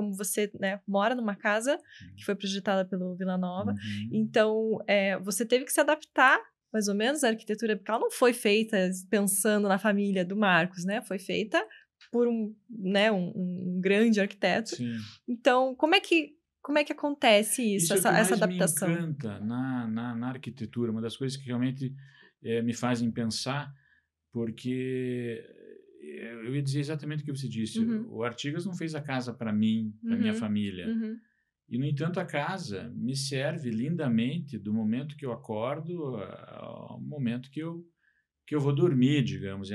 Então, você, né, mora numa casa que foi projetada pelo Vila Nova. Então, você teve que se adaptar, mais ou menos, à arquitetura, porque ela não foi feita pensando na família do Marcos, né? Foi feita por um grande arquiteto. Sim. Então, como é que acontece isso, Isso é o que essa mais me adaptação? encanta na arquitetura, uma das coisas que realmente me fazem pensar, porque eu ia dizer exatamente o que você disse. O Artigas não fez a casa para mim, para minha família. E, no entanto, a casa me serve lindamente do momento que eu acordo ao momento que eu vou dormir, digamos.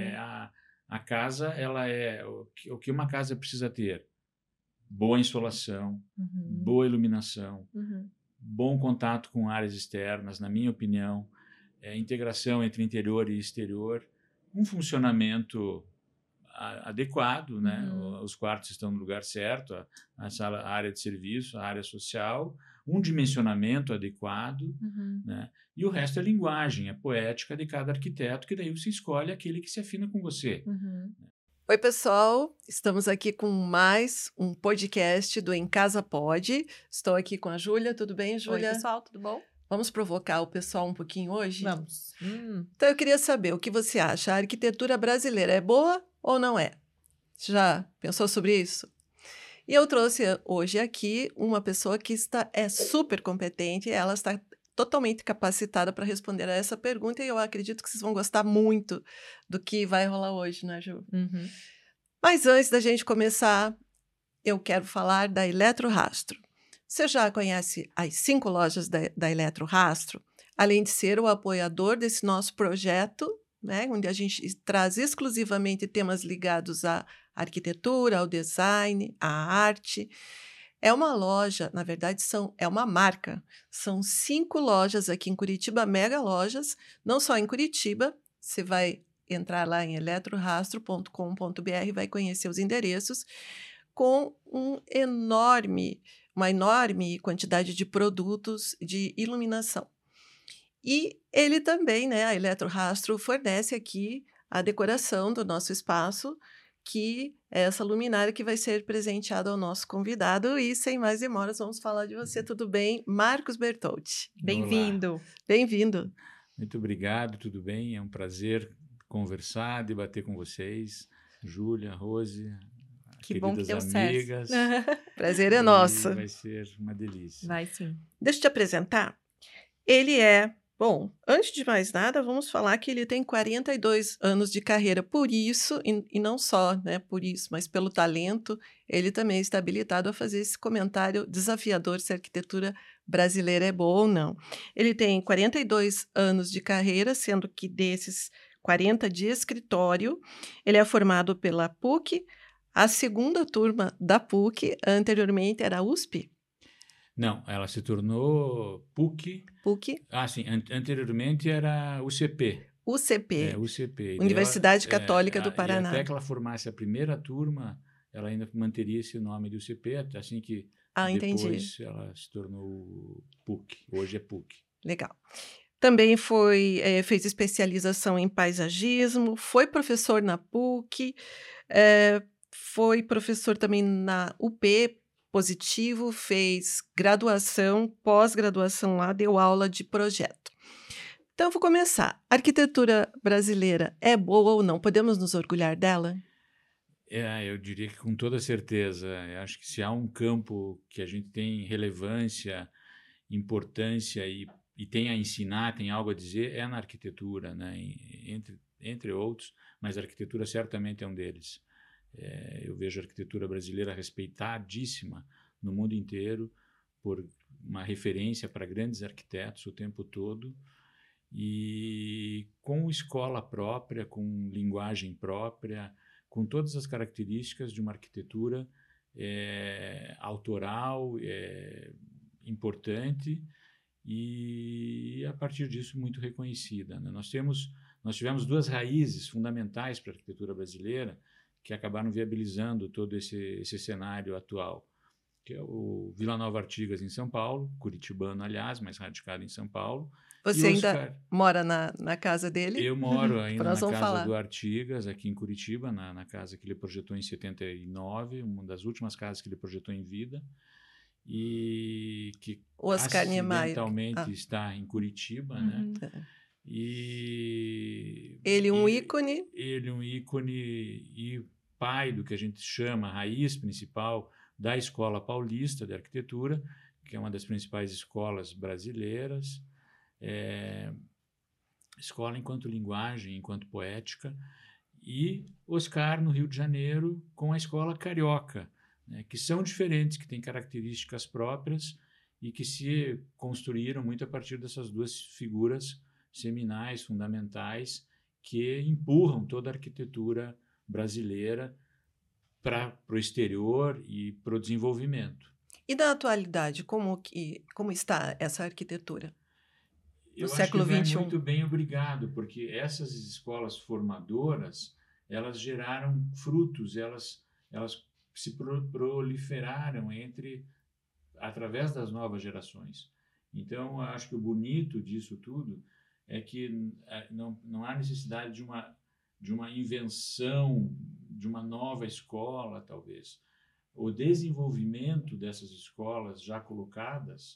A casa, ela é o que uma casa precisa ter: boa insolação, boa iluminação, bom contato com áreas externas, na minha opinião, integração entre interior e exterior, um funcionamento adequado, né? Os quartos estão no lugar certo, a sala, a área de serviço, a área social, um dimensionamento adequado, né? E o resto é linguagem, é poética de cada arquiteto, que daí você escolhe aquele que se afina com você. Oi, pessoal, estamos aqui com mais um podcast do Em Casa Pode. Estou aqui com a Júlia, tudo bem, Júlia? Oi, pessoal, tudo bom? Vamos provocar o pessoal um pouquinho hoje? Vamos. Então, eu queria saber o que você acha. A arquitetura brasileira é boa ou não é? Já pensou sobre isso? E eu trouxe hoje aqui uma pessoa que é super competente, ela está totalmente capacitada para responder a essa pergunta e eu acredito que vocês vão gostar muito do que vai rolar hoje, né, Ju? Mas antes da gente começar, eu quero falar da Eletrorastro. Você já conhece as 5 lojas da Eletrorastro? Além de ser o apoiador desse nosso projeto, né, onde a gente traz exclusivamente temas ligados à arquitetura, ao design, à arte. É uma loja, na verdade, é uma marca. São 5 lojas aqui em Curitiba, mega lojas, não só em Curitiba. Você vai entrar lá em eletrorastro.com.br e vai conhecer os endereços, com uma enorme quantidade de produtos de iluminação. E ele também, né, a Eletrorastro, fornece aqui a decoração do nosso espaço, que é essa luminária que vai ser presenteada ao nosso convidado. E, sem mais demoras, vamos falar de você. Tudo bem? Marcos Bertoldi. Bem-vindo. Bem-vindo. Muito obrigado, tudo bem? É um prazer conversar, debater com vocês. Júlia, Rose, que bom que deu amigas. Certo. Prazer é nosso. Vai ser uma delícia. Vai sim. Deixa eu te apresentar. Bom, antes de mais nada, vamos falar que ele tem 42 anos de carreira. Por isso, e não só, né, por isso, mas pelo talento, ele também está habilitado a fazer esse comentário desafiador se a arquitetura brasileira é boa ou não. Ele tem 42 anos de carreira, sendo que desses 40 de escritório. Ele é formado pela PUC, a segunda turma da PUC, anteriormente era a USP. Não, ela se tornou PUC. PUC. Sim, anteriormente era UCP. UCP. UCP. Universidade Católica do Paraná. E até que ela formasse a primeira turma, ela ainda manteria esse nome de UCP, assim que depois ela se tornou PUC. Hoje é PUC. Legal. Também fez especialização em paisagismo, foi professor na PUC, foi professor também na UP Positivo, fez graduação, pós-graduação lá, deu aula de projeto. Então, eu vou começar. A arquitetura brasileira é boa ou não? Podemos nos orgulhar dela? Eu diria que com toda certeza. Eu acho que se há um campo que a gente tem relevância, importância e tem a ensinar, tem algo a dizer, é na arquitetura, né? Entre outros, mas a arquitetura certamente é um deles. Eu vejo a arquitetura brasileira respeitadíssima no mundo inteiro por uma referência para grandes arquitetos o tempo todo e com escola própria, com linguagem própria, com todas as características de uma arquitetura autoral, importante e, a partir disso, muito reconhecida, né? Nós tivemos 2 raízes fundamentais para a arquitetura brasileira que acabaram viabilizando todo esse cenário atual. que é o Vila Nova Artigas, em São Paulo, curitibano, aliás, mas radicado em São Paulo. Você ainda mora na casa dele? Eu moro ainda Nós na vamos casa falar. do Artigas, aqui em Curitiba, na casa que ele projetou em 79, uma das últimas casas que ele projetou em vida, e que Oscar Niemeyer acidentalmente está em Curitiba, né? E ele um ícone. Ele um ícone e pai do que a gente chama a raiz principal da Escola Paulista de Arquitetura, que é uma das principais escolas brasileiras, escola enquanto linguagem, enquanto poética, e Oscar no Rio de Janeiro com a escola carioca, né, que são diferentes, que têm características próprias e que se construíram muito a partir dessas duas figuras seminais, fundamentais, que empurram toda a arquitetura brasileira para o exterior e para o desenvolvimento. E na atualidade, como está essa arquitetura? Eu acho que vai muito bem, obrigado, porque essas escolas formadoras, elas geraram frutos, elas se proliferaram através das novas gerações. Então, eu acho que o bonito disso tudo é que não há necessidade de uma invenção, de uma nova escola, talvez. O desenvolvimento dessas escolas já colocadas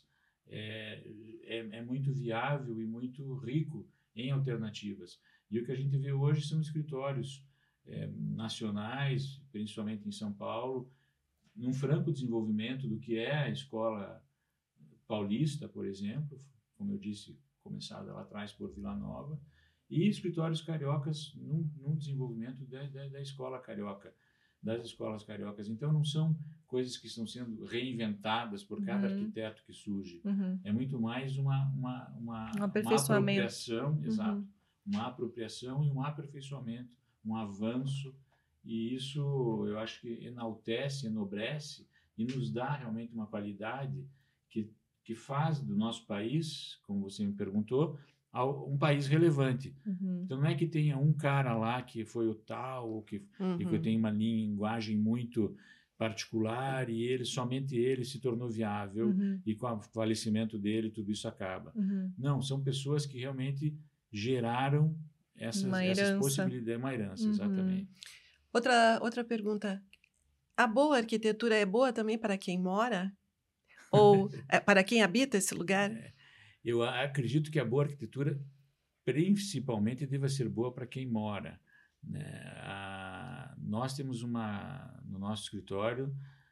é muito viável e muito rico em alternativas. E o que a gente vê hoje são escritórios nacionais, principalmente em São Paulo, num franco desenvolvimento do que é a escola paulista, por exemplo, como eu disse, começada lá atrás por Vila Nova, e escritórios cariocas num desenvolvimento da escola carioca, das escolas cariocas. Então, não são coisas que estão sendo reinventadas por cada arquiteto que surge. É muito mais uma apropriação, exato, uma apropriação e um aperfeiçoamento, um avanço, e isso eu acho que enaltece, enobrece e nos dá realmente uma qualidade que faz do nosso país, como você me perguntou, um país relevante. Então, não é que tenha um cara lá que foi o tal, e que tem uma linguagem muito particular e somente ele se tornou viável e com o falecimento dele tudo isso acaba. Não, são pessoas que realmente geraram essas possibilidades, uma herança, exatamente. Outra pergunta. A boa arquitetura é boa também para quem mora? Ou para quem habita esse lugar? Eu acredito que a boa arquitetura, principalmente, deva ser boa para quem mora, né? Nós temos no nosso escritório,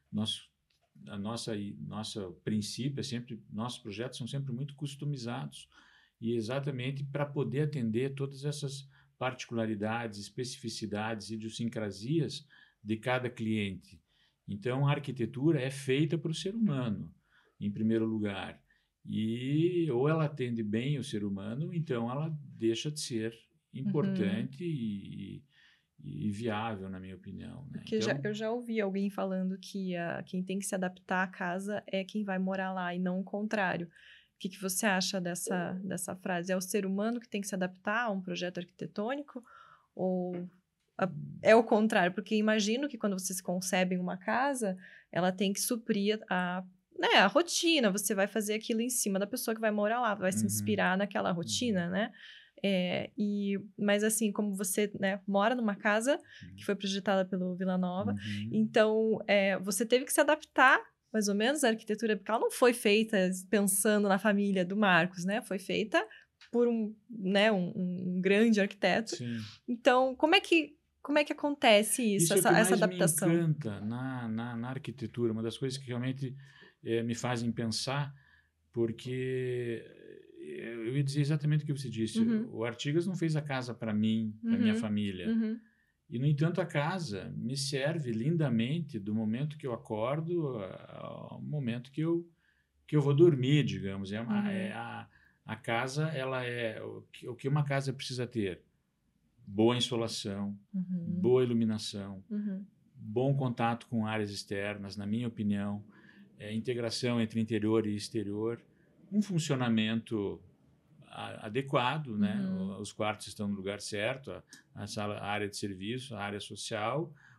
nosso princípio é sempre, nossos projetos são sempre muito customizados, e exatamente para poder atender todas essas particularidades, especificidades, idiosincrasias de cada cliente. Então, a arquitetura é feita para o ser humano, em primeiro lugar. E ou ela atende bem o ser humano, então ela deixa de ser importante e viável, na minha opinião, né? Porque eu já ouvi alguém falando que quem tem que se adaptar à casa é quem vai morar lá e não o contrário. O que você acha dessa frase? É o ser humano que tem que se adaptar a um projeto arquitetônico? Ou é o contrário? Porque imagino que quando vocês concebem uma casa, ela tem que suprir a rotina, você vai fazer aquilo em cima da pessoa que vai morar lá, vai se inspirar naquela rotina, né? Mas assim, como você mora numa casa que foi projetada pelo Vila Nova, então você teve que se adaptar, mais ou menos, à arquitetura, porque ela não foi feita pensando na família do Marcos, né? Foi feita por um grande arquiteto. Sim. Então, como é que acontece isso, essa adaptação? Me encanta na arquitetura, uma das coisas que realmente me fazem pensar, porque eu ia dizer exatamente o que você disse. O Artigas não fez a casa para mim, para minha família. E, no entanto, a casa me serve lindamente do momento que eu acordo ao momento que eu vou dormir, digamos. A casa, ela é o que uma casa precisa ter. Boa insolação, boa iluminação, bom contato com áreas externas, na minha opinião, integração entre interior e exterior, um funcionamento adequado, né? Os quartos estão no lugar certo, a área de serviço, a área social,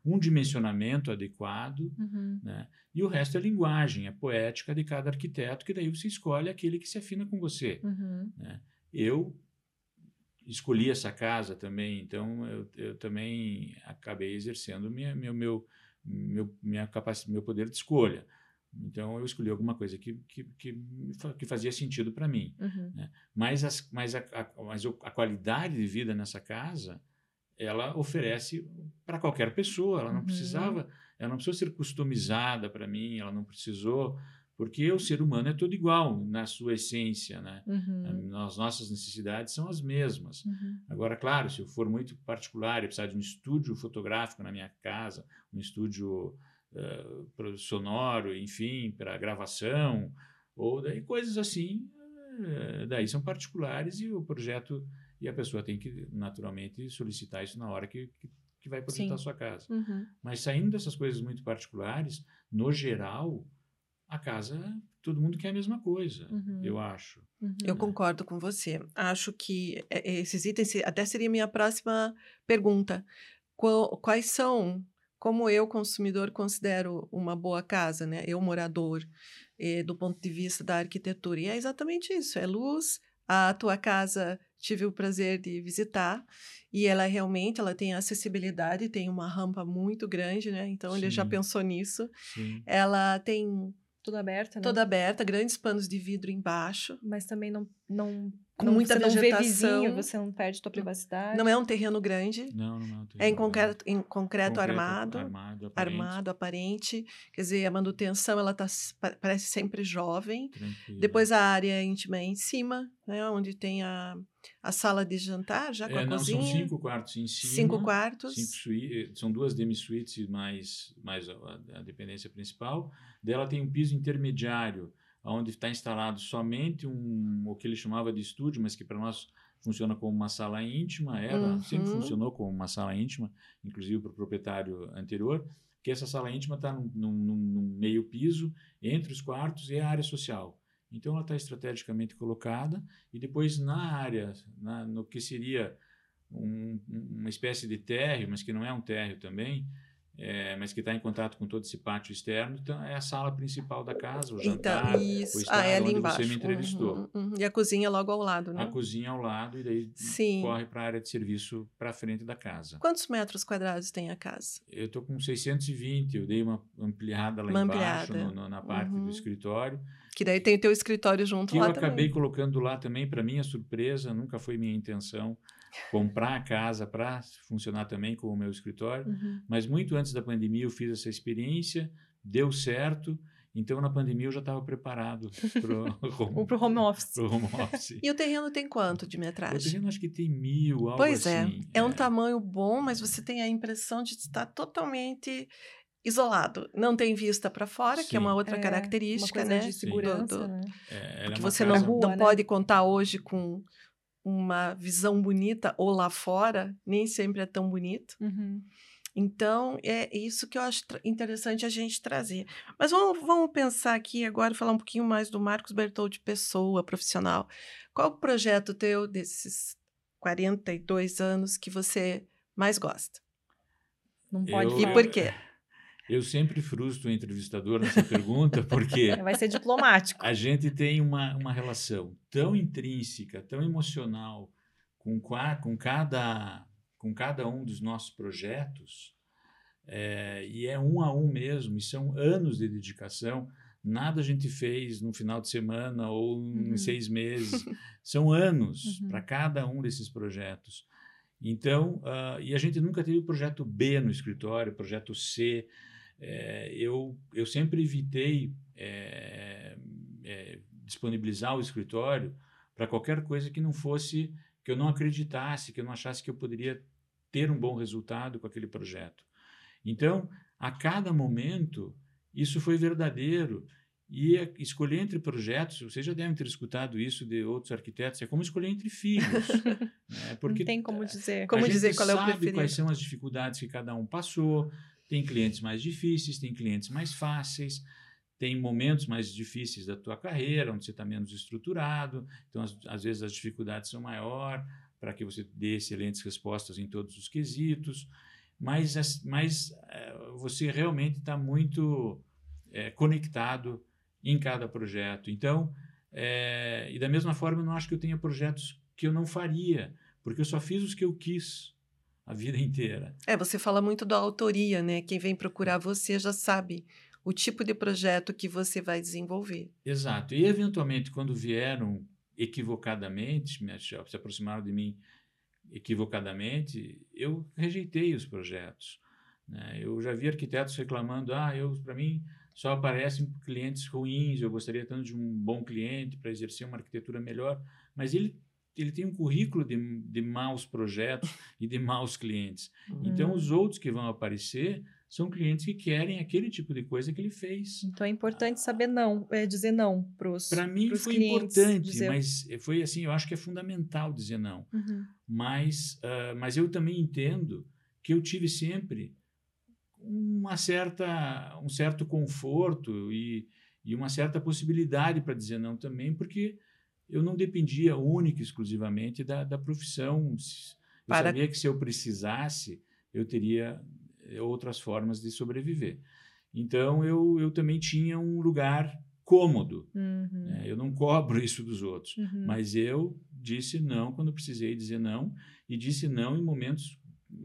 um dimensionamento adequado, né? E o resto é linguagem, é poética de cada arquiteto, que daí você escolhe aquele que se afina com você. Né? Eu escolhi essa casa também, então eu também acabei exercendo meu poder de escolha. Então, eu escolhi alguma coisa que fazia sentido para mim. Né? Mas a qualidade de vida nessa casa, ela oferece para qualquer pessoa. Ela não precisou ser customizada para mim, ela não precisou, porque o ser humano é todo igual na sua essência. Né? As nossas necessidades são as mesmas. Agora, claro, se eu for muito particular e precisar de um estúdio fotográfico na minha casa, um estúdio sonoro, enfim, para gravação, ou daí coisas assim, daí são particulares e o projeto, e a pessoa tem que naturalmente solicitar isso na hora que vai projetar a sua casa. Mas saindo dessas coisas muito particulares, no geral, a casa, todo mundo quer a mesma coisa, eu acho. Eu concordo com você. Acho que esses itens até seria minha próxima pergunta. Quais são, como eu, consumidor, considero uma boa casa, né? Eu, morador, do ponto de vista da arquitetura. E é exatamente isso, é luz. A tua casa, tive o prazer de visitar, e ela realmente tem acessibilidade, tem uma rampa muito grande, né? Então, ele já pensou nisso. Ela tem... Toda aberta, né? Toda aberta, grandes panos de vidro embaixo. Mas também com muita vegetação. Você não vê vizinho, você não perde tua privacidade. Não é um terreno grande. Não é um terreno grande. É em concreto armado, aparente. Quer dizer, a manutenção, ela parece sempre jovem. Tranquilo. Depois a área íntima é em cima, né, onde tem a sala de jantar, já com a cozinha. São 5 quartos em cima. 5 quartos. 5 suítes, são 2 demi-suítes mais a dependência principal. Dela tem um piso intermediário, onde está instalado somente o que ele chamava de estúdio, mas que para nós funciona como uma sala íntima. Sempre funcionou como uma sala íntima, inclusive para o proprietário anterior, que essa sala íntima está num meio piso, entre os quartos e a área social. Então, ela está estrategicamente colocada, e depois na área, no que seria uma espécie de térreo, mas que não é um térreo também, mas que está em contato com todo esse pátio externo, então é a sala principal da casa, o jantar, o estar, é ali onde embaixo. você me entrevistou. E a cozinha logo ao lado, né? A cozinha ao lado, e daí corre para a área de serviço para frente da casa. Quantos metros quadrados tem a casa? Eu estou com 620, eu dei uma ampliada lá embaixo, na parte do escritório. Que daí tem o teu escritório junto lá também. Que eu acabei colocando lá também, para minha surpresa, nunca foi minha intenção comprar a casa para funcionar também como o meu escritório, mas muito antes da pandemia eu fiz essa experiência, deu certo, então na pandemia eu já estava preparado para o home office. E o terreno tem quanto de metragem? O terreno acho que tem 1.000, algo pois assim. É um tamanho bom, mas você tem a impressão de estar totalmente isolado. Não tem vista para fora, que é uma outra característica, uma coisa de segurança, né? Porque você não pode contar hoje com uma visão bonita, ou lá fora, nem sempre é tão bonito. Então, é isso que eu acho interessante a gente trazer. Mas vamos pensar aqui agora, falar um pouquinho mais do Marcos Bertoldi, pessoa, profissional. Qual o projeto teu desses 42 anos que você mais gosta? Não pode falar. E por quê? Eu sempre frustro o entrevistador nessa pergunta, porque... Vai ser diplomático. A gente tem uma relação tão intrínseca, tão emocional com cada um dos nossos projetos, e é um a um mesmo, e são anos de dedicação. Nada a gente fez no final de semana ou em 6 meses. São anos para cada um desses projetos. Então, e a gente nunca teve o projeto B no escritório, projeto C. Eu sempre evitei disponibilizar o escritório para qualquer coisa que não fosse, que eu não acreditasse, que eu não achasse que eu poderia ter um bom resultado com aquele projeto. Então, a cada momento, isso foi verdadeiro. E escolher entre projetos, vocês já devem ter escutado isso de outros arquitetos, é como escolher entre filhos. Né? Porque não tem como dizer. Como dizer qual é o preferido. sabe quais são as dificuldades que cada um passou. Tem clientes mais difíceis, tem clientes mais fáceis, tem momentos mais difíceis da tua carreira, onde você está menos estruturado. Então, às vezes, as dificuldades são maiores para que você dê excelentes respostas em todos os quesitos. mais você realmente está muito conectado em cada projeto. Então, e da mesma forma, eu não acho que eu tenha projetos que eu não faria, porque eu só fiz os que eu quis a vida inteira. Você fala muito da autoria, né? Quem vem procurar você já sabe o tipo de projeto que você vai desenvolver. Exato. E, eventualmente, quando vieram equivocadamente, se aproximaram de mim equivocadamente, eu rejeitei os projetos, né? Eu já vi arquitetos reclamando, para mim só aparecem clientes ruins, eu gostaria tanto de um bom cliente para exercer uma arquitetura melhor, mas ele tem um currículo de maus projetos e de maus clientes. Então, os outros que vão aparecer são clientes que querem aquele tipo de coisa que ele fez. Então, é importante saber não, dizer não para os clientes. Para mim foi importante, mas foi assim, eu acho que é fundamental dizer não. Mas eu também entendo que eu tive sempre um certo conforto e uma certa possibilidade para dizer não também, porque eu não dependia única e exclusivamente da profissão. Eu sabia que se eu precisasse, eu teria outras formas de sobreviver. Então, eu também tinha um lugar cômodo. Né? Eu não cobro isso dos outros, mas eu disse não quando precisei dizer não, e disse não em momentos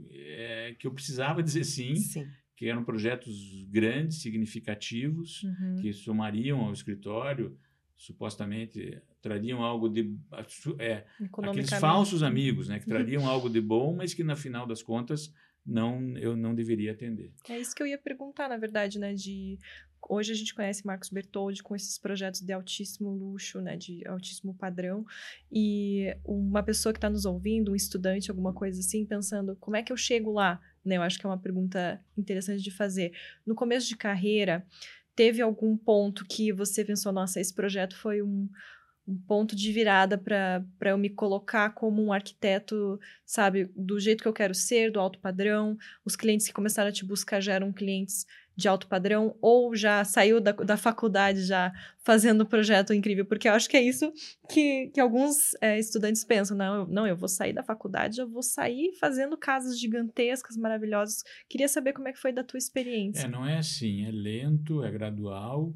que eu precisava dizer sim. Que eram projetos grandes, significativos, que somariam ao escritório, supostamente trariam algo de... aqueles falsos amigos, né, que trariam algo de bom, mas que, no final das contas, eu não deveria atender. É isso que eu ia perguntar, na verdade, né, hoje a gente conhece Marcos Bertoldi com esses projetos de altíssimo luxo, né, de altíssimo padrão, e uma pessoa que está nos ouvindo, um estudante, alguma coisa assim, pensando, como é que eu chego lá? Né, eu acho que é uma pergunta interessante de fazer. No começo de carreira, teve algum ponto que você pensou, nossa, esse projeto foi um ponto de virada para eu me colocar como um arquiteto, sabe, do jeito que eu quero ser, do alto padrão? Os clientes que começaram a te buscar já eram clientes de alto padrão, ou já saiu da faculdade já fazendo um projeto incrível? Porque eu acho que é isso que alguns estudantes pensam. Não, eu vou sair da faculdade, eu vou sair fazendo casas gigantescas, maravilhosas. Queria saber como é que foi da tua experiência. Não é assim, é lento, é gradual.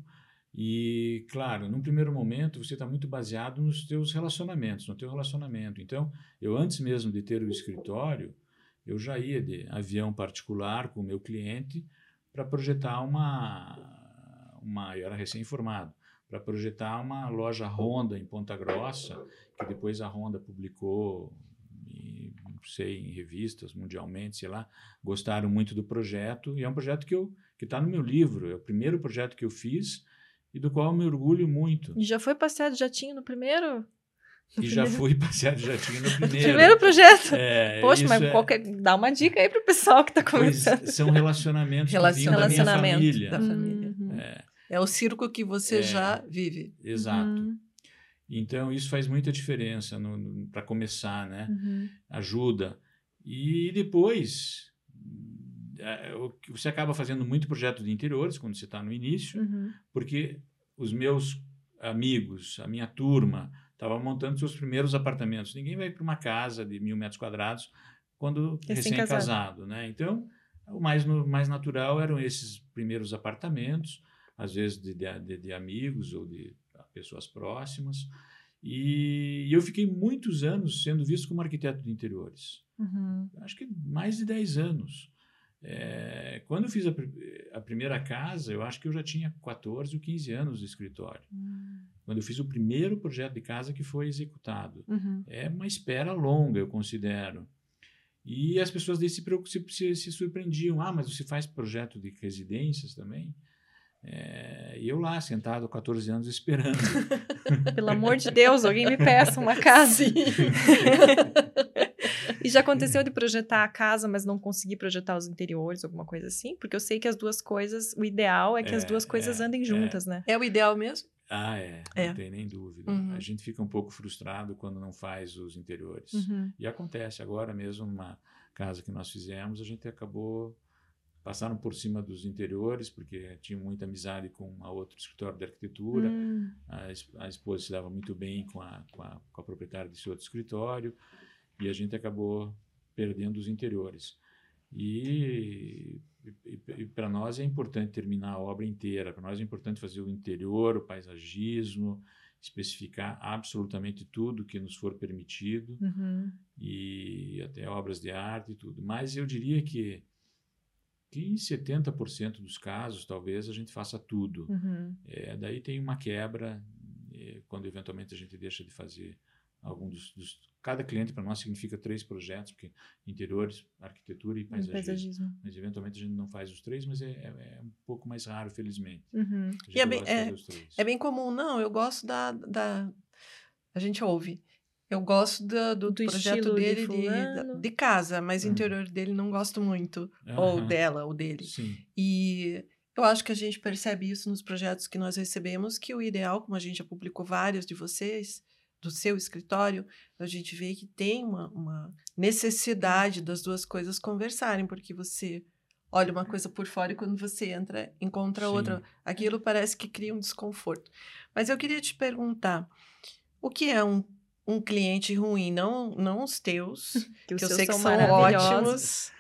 E, claro, num primeiro momento, você está muito baseado nos teus relacionamentos, no teu relacionamento. Então, eu antes mesmo de ter o escritório, eu já ia de avião particular com o meu cliente para projetar eu era recém-formado, para projetar uma loja Honda em Ponta Grossa, que depois a Honda publicou, em revistas mundialmente, sei lá, gostaram muito do projeto, e é um projeto que está no meu livro, é o primeiro projeto que eu fiz, e do qual eu me orgulho muito. E já foi passear de jatinho no primeiro? Já fui passear de jatinho no primeiro. Primeiro projeto? Poxa, mas dá uma dica aí para o pessoal que está começando. Pois são relacionamentos que vinham da minha família. Da família. É o círculo que você já vive. Exato. Então, isso faz muita diferença para começar, né? Ajuda. E depois... você acaba fazendo muito projeto de interiores quando você está no início, porque os meus amigos, a minha turma, estavam montando seus primeiros apartamentos. Ninguém vai para uma casa de 1.000 metros quadrados quando recém-casado, né? Então, o mais natural eram esses primeiros apartamentos, às vezes de amigos ou de pessoas próximas. E eu fiquei muitos anos sendo visto como arquiteto de interiores. Acho que mais de 10 anos. Quando eu fiz a primeira casa, eu acho que eu já tinha 14 ou 15 anos de escritório. Quando eu fiz o primeiro projeto de casa que foi executado. É uma espera longa, eu considero. E as pessoas daí se surpreendiam. Mas você faz projeto de residências também? E eu lá, sentado há 14 anos, esperando. Pelo amor de Deus, alguém me peça uma casa. E já aconteceu de projetar a casa, mas não conseguir projetar os interiores, alguma coisa assim? Porque eu sei que as duas coisas, o ideal é que as duas coisas andem juntas, né? É o ideal mesmo? Não tem nem dúvida. A gente fica um pouco frustrado quando não faz os interiores. E acontece agora mesmo, numa casa que nós fizemos, a gente acabou... Passaram por cima dos interiores, porque tinham muita amizade com a outro escritório de arquitetura. A esposa se dava muito bem com a proprietária desse outro escritório, e a gente acabou perdendo os interiores. E para nós é importante terminar a obra inteira, para nós é importante fazer o interior, o paisagismo, especificar absolutamente tudo que nos for permitido, e até obras de arte e tudo. Mas eu diria que em 70% dos casos, talvez, a gente faça tudo. Daí tem uma quebra, quando eventualmente a gente deixa de fazer algum cada cliente para nós significa 3 projetos, porque interiores, arquitetura e paisagismo. Mas eventualmente a gente não faz os 3, mas é um pouco mais raro, felizmente. E é bem comum, não, eu gosto a gente ouve. Eu gosto do projeto dele de casa, mas o interior dele não gosto muito. Ou dela, ou dele. Sim. E eu acho que a gente percebe isso nos projetos que nós recebemos, que o ideal, como a gente já publicou vários de vocês, do seu escritório, a gente vê que tem uma necessidade das duas coisas conversarem, porque você olha uma coisa por fora e quando você encontra outra. Aquilo parece que cria um desconforto. Mas eu queria te perguntar, o que é um cliente ruim? Não os teus, que eu sei que são ótimos.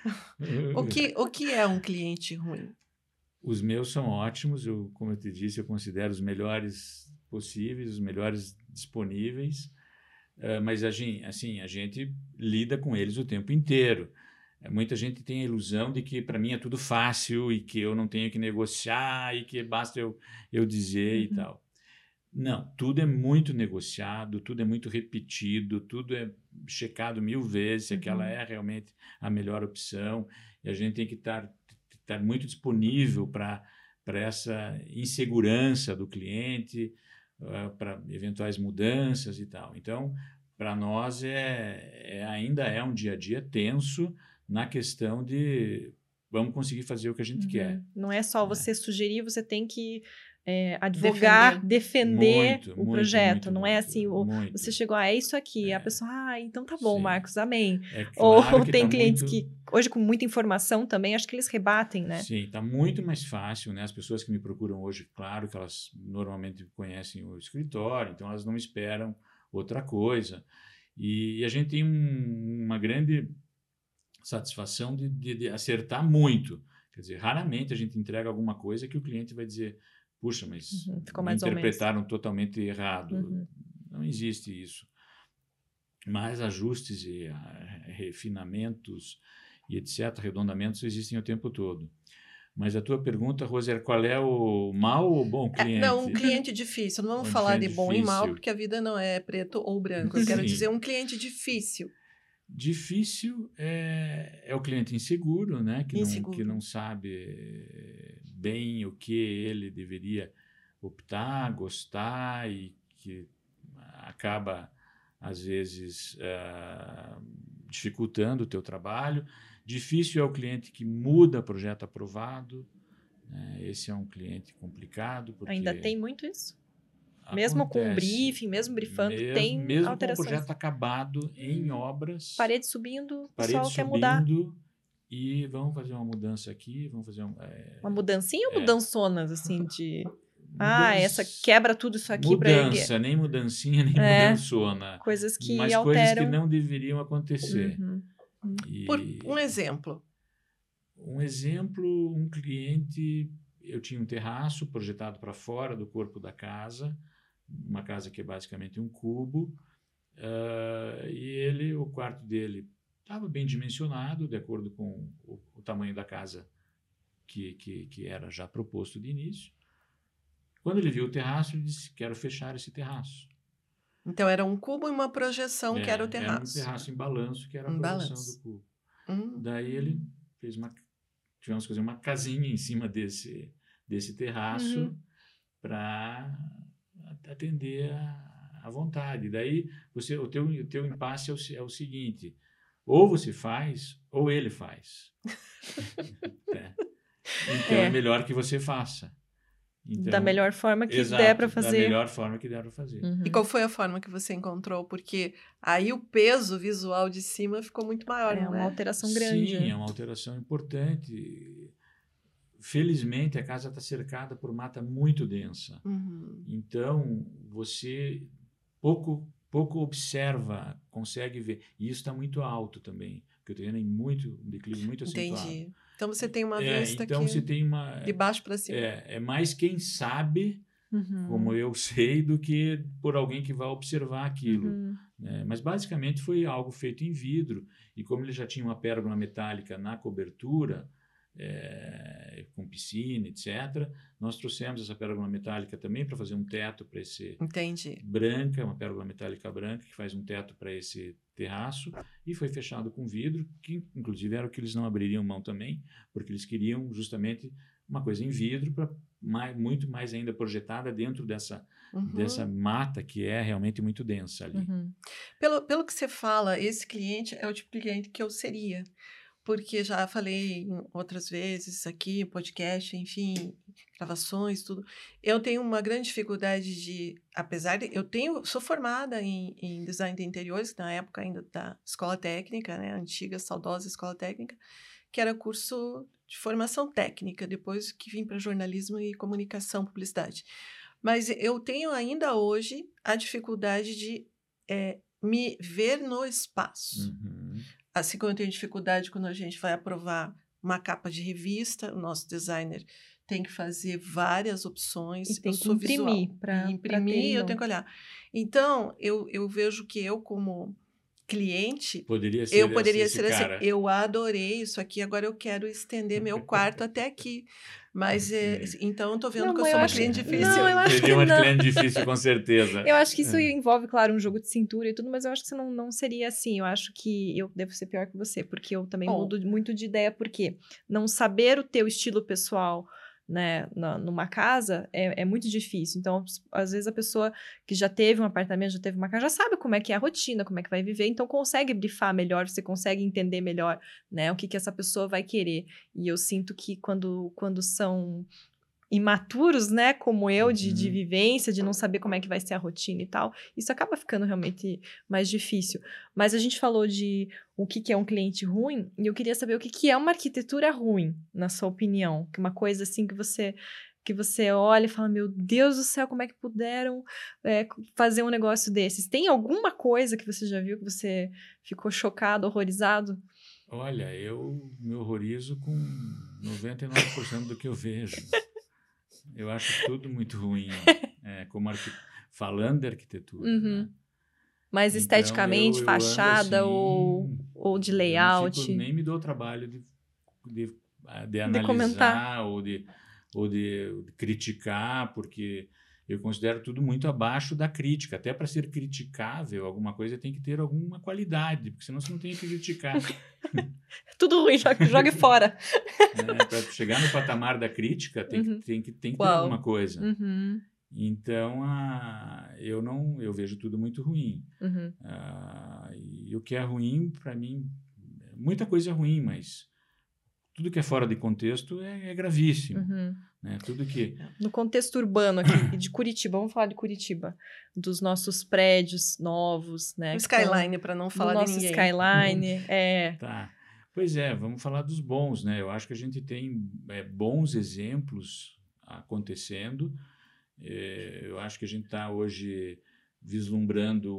O que é um cliente ruim? Os meus são ótimos, como eu te disse, eu considero os melhores possíveis, os melhores disponíveis, mas a gente lida com eles o tempo inteiro. Muita gente tem a ilusão de que para mim é tudo fácil e que eu não tenho que negociar e que basta eu dizer e tal. Não, tudo é muito negociado, tudo é muito repetido, tudo é checado 1000 vezes se aquela é realmente a melhor opção, e a gente tem que estar muito disponível para essa insegurança do cliente, para eventuais mudanças e tal. Então, para nós ainda é um dia a dia tenso na questão de vamos conseguir fazer o que a gente quer. Não é só você sugerir, você tem que advogar, defender o projeto. Não é assim, você chegou, é isso aqui. A pessoa, então tá bom, Marcos, amém. Claro. Ou tem clientes que, hoje com muita informação também, acho que eles rebatem, né? Sim, está muito mais fácil, né? As pessoas que me procuram hoje, claro que elas normalmente conhecem o escritório, então elas não esperam outra coisa. E a gente tem uma grande satisfação de acertar muito. Quer dizer, raramente a gente entrega alguma coisa que o cliente vai dizer, puxa, mas me interpretaram totalmente errado. Não existe isso. Mas ajustes e refinamentos e etc., arredondamentos existem o tempo todo. Mas a tua pergunta, Roser, qual é o mau ou bom cliente? Não, um cliente difícil. Não vamos falar de bom e mau, porque a vida não é preto ou branco. Eu quero dizer um cliente difícil. Difícil é o cliente inseguro, né? Que não sabe bem o que ele deveria optar, gostar e que acaba, às vezes, dificultando o teu trabalho. Difícil é o cliente que muda projeto aprovado. Né? Esse é um cliente complicado. Porque ainda tem muito isso? Mesmo com um briefing, mesmo briefando, tem mesmo alterações. Com o projeto acabado em obras. Parede subindo, o pessoal quer mudar. E vamos fazer uma mudança aqui, vamos fazer uma mudancinha ou mudançonas, assim, de... essa quebra tudo isso aqui para erguer. Mudança, nem mudancinha, nem mudançona. Coisas que mas alteram. Coisas que não deveriam acontecer. Por um exemplo. Um cliente... Eu tinha um terraço projetado para fora do corpo da casa, uma casa que é basicamente um cubo, e o quarto dele estava bem dimensionado, de acordo com o tamanho da casa que era já proposto de início. Quando ele viu o terraço, ele disse, quero fechar esse terraço. Então, era um cubo e uma projeção que era o terraço. Era um terraço em balanço, que era a projeção do cubo. Daí ele fez tivemos que fazer uma casinha em cima desse terraço para atender à vontade. Daí, o teu impasse é o seguinte, ou você faz, ou ele faz. Então, é melhor que você faça. Então, da melhor forma que der para fazer. Da melhor forma que der para fazer. E qual foi a forma que você encontrou? Porque aí o peso visual de cima ficou muito maior, não é? É uma alteração grande. Sim, é uma alteração importante. Felizmente, a casa está cercada por mata muito densa. Então, você pouco observa, consegue ver. E isso está muito alto também. porque o terreno é um declive muito acentuado. Entendi. Então você tem uma vista então você tem uma... de baixo para cima. É mais quem sabe, como eu sei, do que por alguém que vai observar aquilo. Né? Mas basicamente foi algo feito em vidro, e como ele já tinha uma pérgola metálica na cobertura, com piscina, etc., nós trouxemos essa pérgola metálica também para fazer um teto para esse... Entendi. Branca, uma pérola metálica branca, que faz um teto para esse terraço, e foi fechado com vidro, que inclusive era o que eles não abririam mão também, porque eles queriam justamente uma coisa em vidro, para muito mais ainda projetada dentro dessa mata, que é realmente muito densa ali. Pelo que você fala, esse cliente é o tipo de cliente que eu seria. Porque já falei outras vezes aqui, podcast, enfim, gravações, tudo. Eu tenho uma grande dificuldade de, apesar de sou formada em design de interiores, na época ainda da escola técnica, né, antiga, saudosa escola técnica, que era curso de formação técnica, depois que vim para jornalismo e comunicação, publicidade. Mas eu tenho ainda hoje a dificuldade de me ver no espaço. Assim como eu tenho dificuldade quando a gente vai aprovar uma capa de revista, o nosso designer tem que fazer várias opções. E tem eu que sou imprimir. Para imprimir, eu tenho que olhar. Então, eu vejo que eu, como cliente, poderia ser assim. cara. Eu adorei isso aqui, agora eu quero estender meu quarto até aqui. Mas, então, eu estou vendo que eu sou uma cliente difícil. Não, eu acho Seria uma cliente difícil, com certeza. Eu acho que isso envolve, claro, um jogo de cintura e tudo, mas eu acho que você não seria assim. Eu acho que eu devo ser pior que você, porque eu também mudo muito de ideia, porque não saber o teu estilo pessoal, né, numa casa é muito difícil. Então, às vezes a pessoa que já teve um apartamento, já teve uma casa, já sabe como é que é a rotina, como é que vai viver, então consegue brifar melhor, você consegue entender melhor, né, o que essa pessoa vai querer. E eu sinto que quando são imaturos, né, como eu, de vivência, de não saber como é que vai ser a rotina e tal, isso acaba ficando realmente mais difícil. Mas a gente falou de o que é um cliente ruim, e eu queria saber o que é uma arquitetura ruim, na sua opinião. Uma coisa assim que você olha e fala, meu Deus do céu, como é que puderam fazer um negócio desses? Tem alguma coisa que você já viu que você ficou chocado, horrorizado? Olha, eu me horrorizo com 99% do que eu vejo. Eu acho tudo muito ruim, falando de arquitetura. Né? Mas então, esteticamente, eu fachada ando assim, ou de layout? Eu nem me dou o trabalho de analisar comentar. ou de criticar, porque eu considero tudo muito abaixo da crítica. Até para ser criticável, alguma coisa tem que ter alguma qualidade, porque senão você não tem que criticar. Tudo ruim, jogue fora. Para chegar no patamar da crítica, tem que ter alguma coisa. Então, eu vejo tudo muito ruim. E o que é ruim, para mim, muita coisa é ruim, mas tudo que é fora de contexto é gravíssimo. Né? Tudo que... No contexto urbano aqui, de Curitiba, vamos falar de Curitiba, dos nossos prédios novos, né? O Skyline, para não falar de ninguém. Nosso Skyline, Tá. Pois é, vamos falar dos bons, né? Eu acho que a gente tem bons exemplos acontecendo. Eu acho que a gente está hoje vislumbrando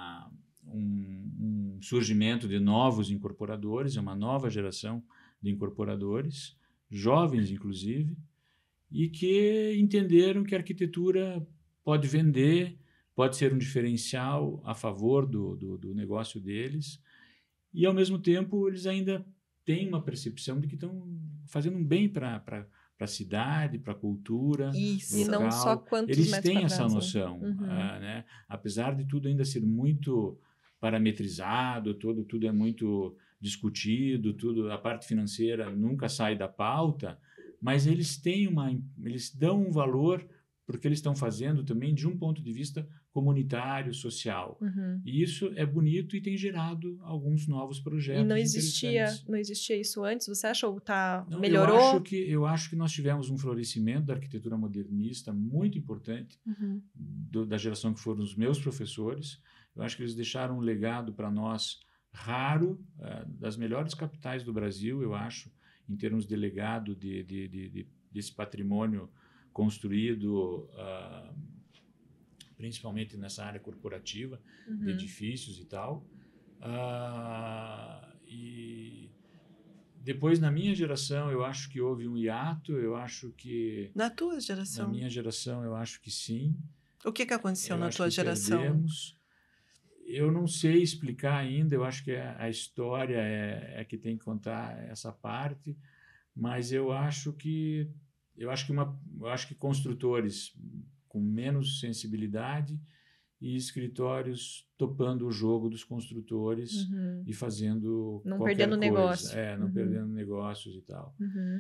um surgimento de novos incorporadores, uma nova geração de incorporadores, jovens inclusive, e que entenderam que a arquitetura pode vender, pode ser um diferencial a favor do negócio deles, e ao mesmo tempo eles ainda têm uma percepção de que estão fazendo um bem para a cidade, para a cultura. Isso, local. E não só quantos eles metros têm quadrados, essa noção, né? Apesar de tudo ainda ser muito parametrizado, tudo é muito discutido, a parte financeira nunca sai da pauta, mas eles dão um valor porque eles estão fazendo também de um ponto de vista comunitário, social. E isso é bonito e tem gerado alguns novos projetos. E não existia isso antes? Você acha ou melhorou? Eu acho que nós tivemos um florescimento da arquitetura modernista muito importante da geração que foram os meus professores. Eu acho que eles deixaram um legado para nós raro, das melhores capitais do Brasil, eu acho, em termos de legado desse patrimônio construído, principalmente nessa área corporativa, de edifícios e tal. E depois, na minha geração, eu acho que houve um hiato, eu acho que... Na tua geração? Na minha geração, eu acho que sim. O que aconteceu na tua geração? Perdemos. Eu não sei explicar ainda, eu acho que a história é que tem que contar essa parte, mas eu acho que construtores com menos sensibilidade e escritórios topando o jogo dos construtores e fazendo não qualquer perdendo coisa. negócio. Não perdendo negócios e tal.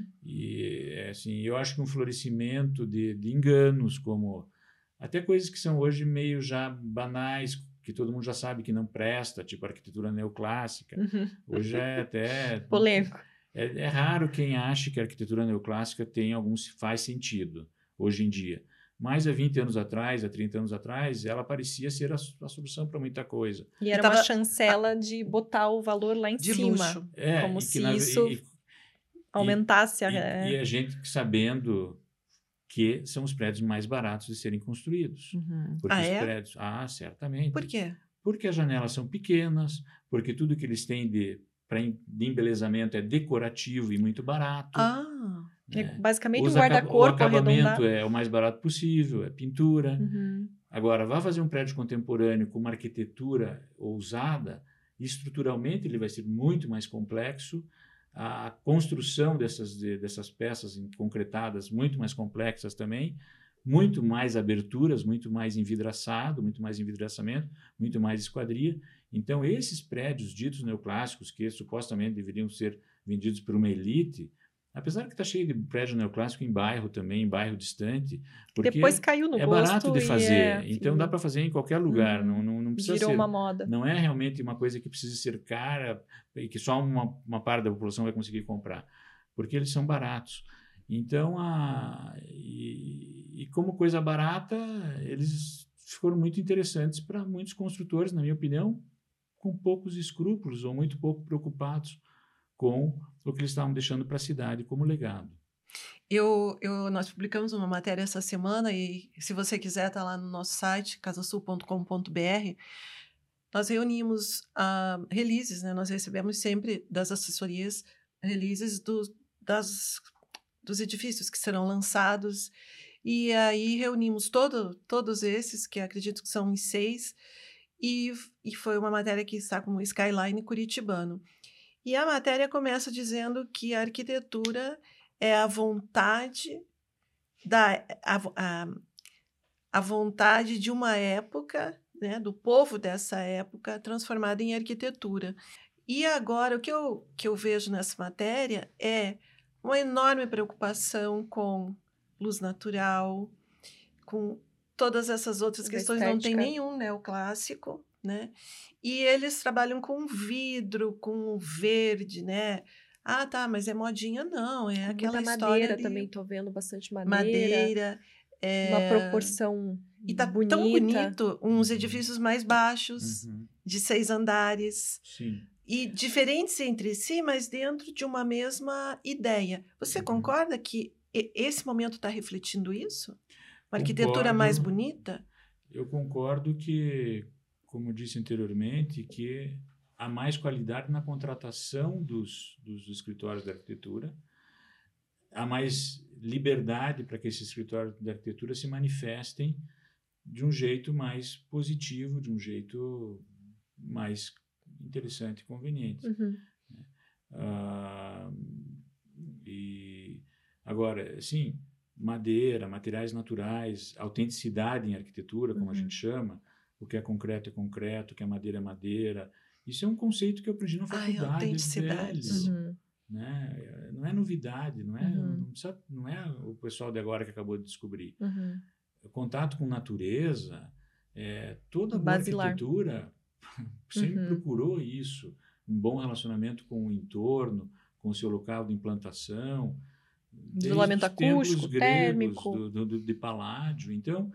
E assim, eu acho que um florescimento de enganos, como até coisas que são hoje meio já banais, que todo mundo já sabe que não presta, tipo arquitetura neoclássica. Hoje é até... polêmico. É raro quem acha que a arquitetura neoclássica faz sentido, hoje em dia. Mas há 20 anos atrás, há 30 anos atrás, ela parecia ser a solução para muita coisa. E era uma chancela de botar o valor lá em de cima. Luxo. Como se isso aumentasse e a gente sabendo que são os prédios mais baratos de serem construídos. Porque os prédios... certamente. Por quê? Porque as janelas são pequenas, porque tudo que eles têm de embelezamento é decorativo e muito barato. É basicamente um guarda-corpo arredondado. O acabamento é o mais barato possível, é pintura. Agora, vá fazer um prédio contemporâneo com uma arquitetura ousada, estruturalmente ele vai ser muito mais complexo, a construção dessas peças concretadas muito mais complexas também, muito mais aberturas, muito mais envidraçado, muito mais envidraçamento, muito mais esquadria. Então, esses prédios ditos neoclássicos, que supostamente deveriam ser vendidos por uma elite, apesar que está cheio de prédio neoclássico em bairro também, em bairro distante, porque depois caiu no gosto barato de fazer, então dá para fazer em qualquer lugar, não precisa virou ser, uma moda. Não é realmente uma coisa que precisa ser cara e que só uma parte da população vai conseguir comprar, porque eles são baratos. Então, e como coisa barata, eles foram muito interessantes para muitos construtores, na minha opinião, com poucos escrúpulos ou muito pouco preocupados com o que eles estavam deixando para a cidade como legado. Nós publicamos uma matéria essa semana e, se você quiser, está lá no nosso site, casasul.com.br. Nós reunimos releases, né? Nós recebemos sempre das assessorias releases dos edifícios que serão lançados. E aí reunimos todos esses, que acredito que são em 6, e foi uma matéria que está como Skyline curitibano. E a matéria começa dizendo que a arquitetura é a vontade a vontade de uma época, né, do povo dessa época, transformada em arquitetura. E agora, o que eu vejo nessa matéria é uma enorme preocupação com luz natural, com todas essas outras questões. Não tem nenhum neoclássico, né? E eles trabalham com vidro, com verde, né? Tá, mas é modinha? Não, é aquela muita história madeira ali. também, tô vendo bastante Madeira. Uma proporção e tá bonita. Tão bonito, uns edifícios mais baixos, de 6 andares. Sim. E diferentes entre si, mas dentro de uma mesma ideia. Você concorda que esse momento está refletindo isso? Uma arquitetura mais bonita? Eu concordo que, como disse anteriormente, que há mais qualidade na contratação dos escritórios de arquitetura, há mais liberdade para que esses escritórios de arquitetura se manifestem de um jeito mais positivo, de um jeito mais interessante e conveniente. E agora, sim, madeira, materiais naturais, autenticidade em arquitetura, como a gente chama, o que é concreto, o que é madeira. Isso é um conceito que eu aprendi na faculdade. Autenticidade. Né? Não é novidade, não é o pessoal de agora que acabou de descobrir. O contato com natureza, toda boa arquitetura sempre procurou isso, um bom relacionamento com o entorno, com o seu local de implantação, isolamento acústico, térmico, de Paládio. Então,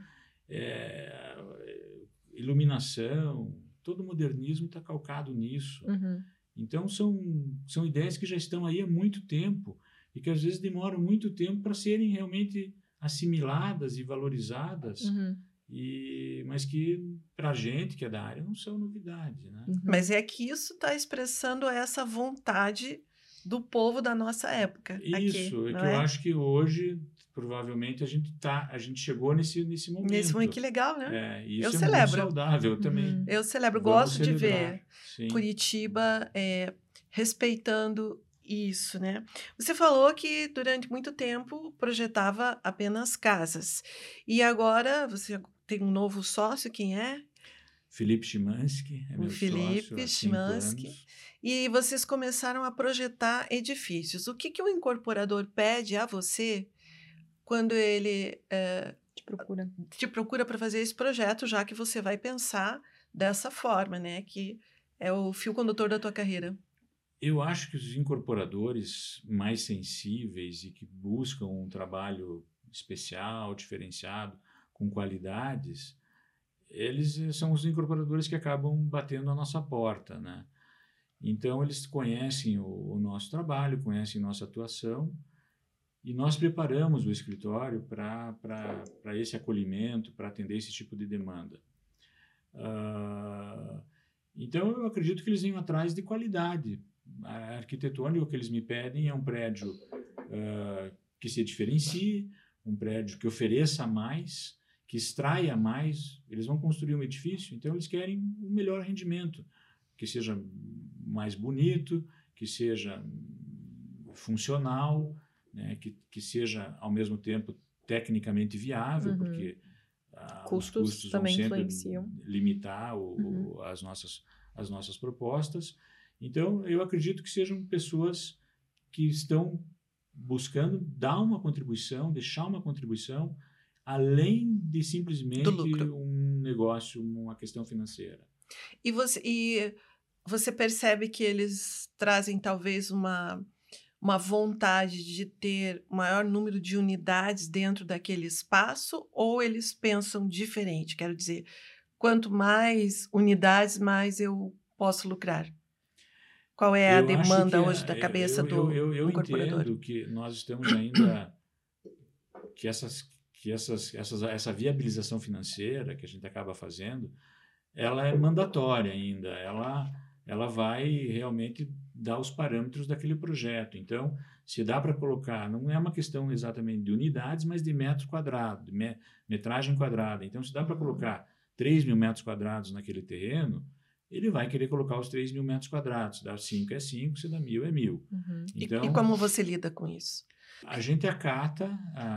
iluminação, todo o modernismo está calcado nisso. Então, são ideias que já estão aí há muito tempo e que às vezes demoram muito tempo para serem realmente assimiladas e valorizadas mas que para a gente que é da área não são novidade, né? Mas é que isso está expressando essa vontade do povo da nossa época. Isso, aqui, é não que eu acho que hoje provavelmente a gente chegou nesse momento. Que legal, né? E isso Eu é celebro. muito saudável. Eu também. Eu celebro, Vamos gosto de celebrar. ver Sim. Curitiba respeitando isso, né? Você falou que durante muito tempo projetava apenas casas. E agora você tem um novo sócio, quem é? Felipe Chimansky, é meu sócio há 5 anos. E vocês começaram a projetar edifícios. O que o incorporador pede a você quando ele te procura para fazer esse projeto, já que você vai pensar dessa forma, né? Que é o fio condutor da tua carreira. Eu acho que os incorporadores mais sensíveis e que buscam um trabalho especial, diferenciado, com qualidades, eles são os incorporadores que acabam batendo a nossa porta, né? Então, eles conhecem o nosso trabalho, conhecem nossa atuação e nós preparamos o escritório para esse acolhimento, para atender esse tipo de demanda. Então, eu acredito que eles vêm atrás de qualidade. A arquitetônica, o que eles me pedem é um prédio que se diferencie, um prédio que ofereça mais, que extraia mais. Eles vão construir um edifício, então eles querem um melhor rendimento, que seja mais bonito, que seja funcional, né, que seja, ao mesmo tempo, tecnicamente viável, porque os custos vão sempre limitar as nossas propostas. Então, eu acredito que sejam pessoas que estão buscando dar uma contribuição, deixar uma contribuição, além de simplesmente um negócio, uma questão financeira. E você percebe que eles trazem talvez uma vontade de ter maior número de unidades dentro daquele espaço, ou eles pensam diferente? Quero dizer, quanto mais unidades, mais eu posso lucrar. Qual é a demanda hoje da cabeça do incorporador? Eu entendo que nós estamos ainda... que essa viabilização financeira que a gente acaba fazendo, ela é mandatória ainda. Ela vai realmente dar os parâmetros daquele projeto. Então, se dá para colocar... Não é uma questão exatamente de unidades, mas de metro quadrado, de metragem quadrada. Então, se dá para colocar 3.000 metros quadrados naquele terreno, ele vai querer colocar os 3.000 metros quadrados. Se dá 5 é 5, se dá 1.000 é 1.000. Então, e como você lida com isso? A gente acata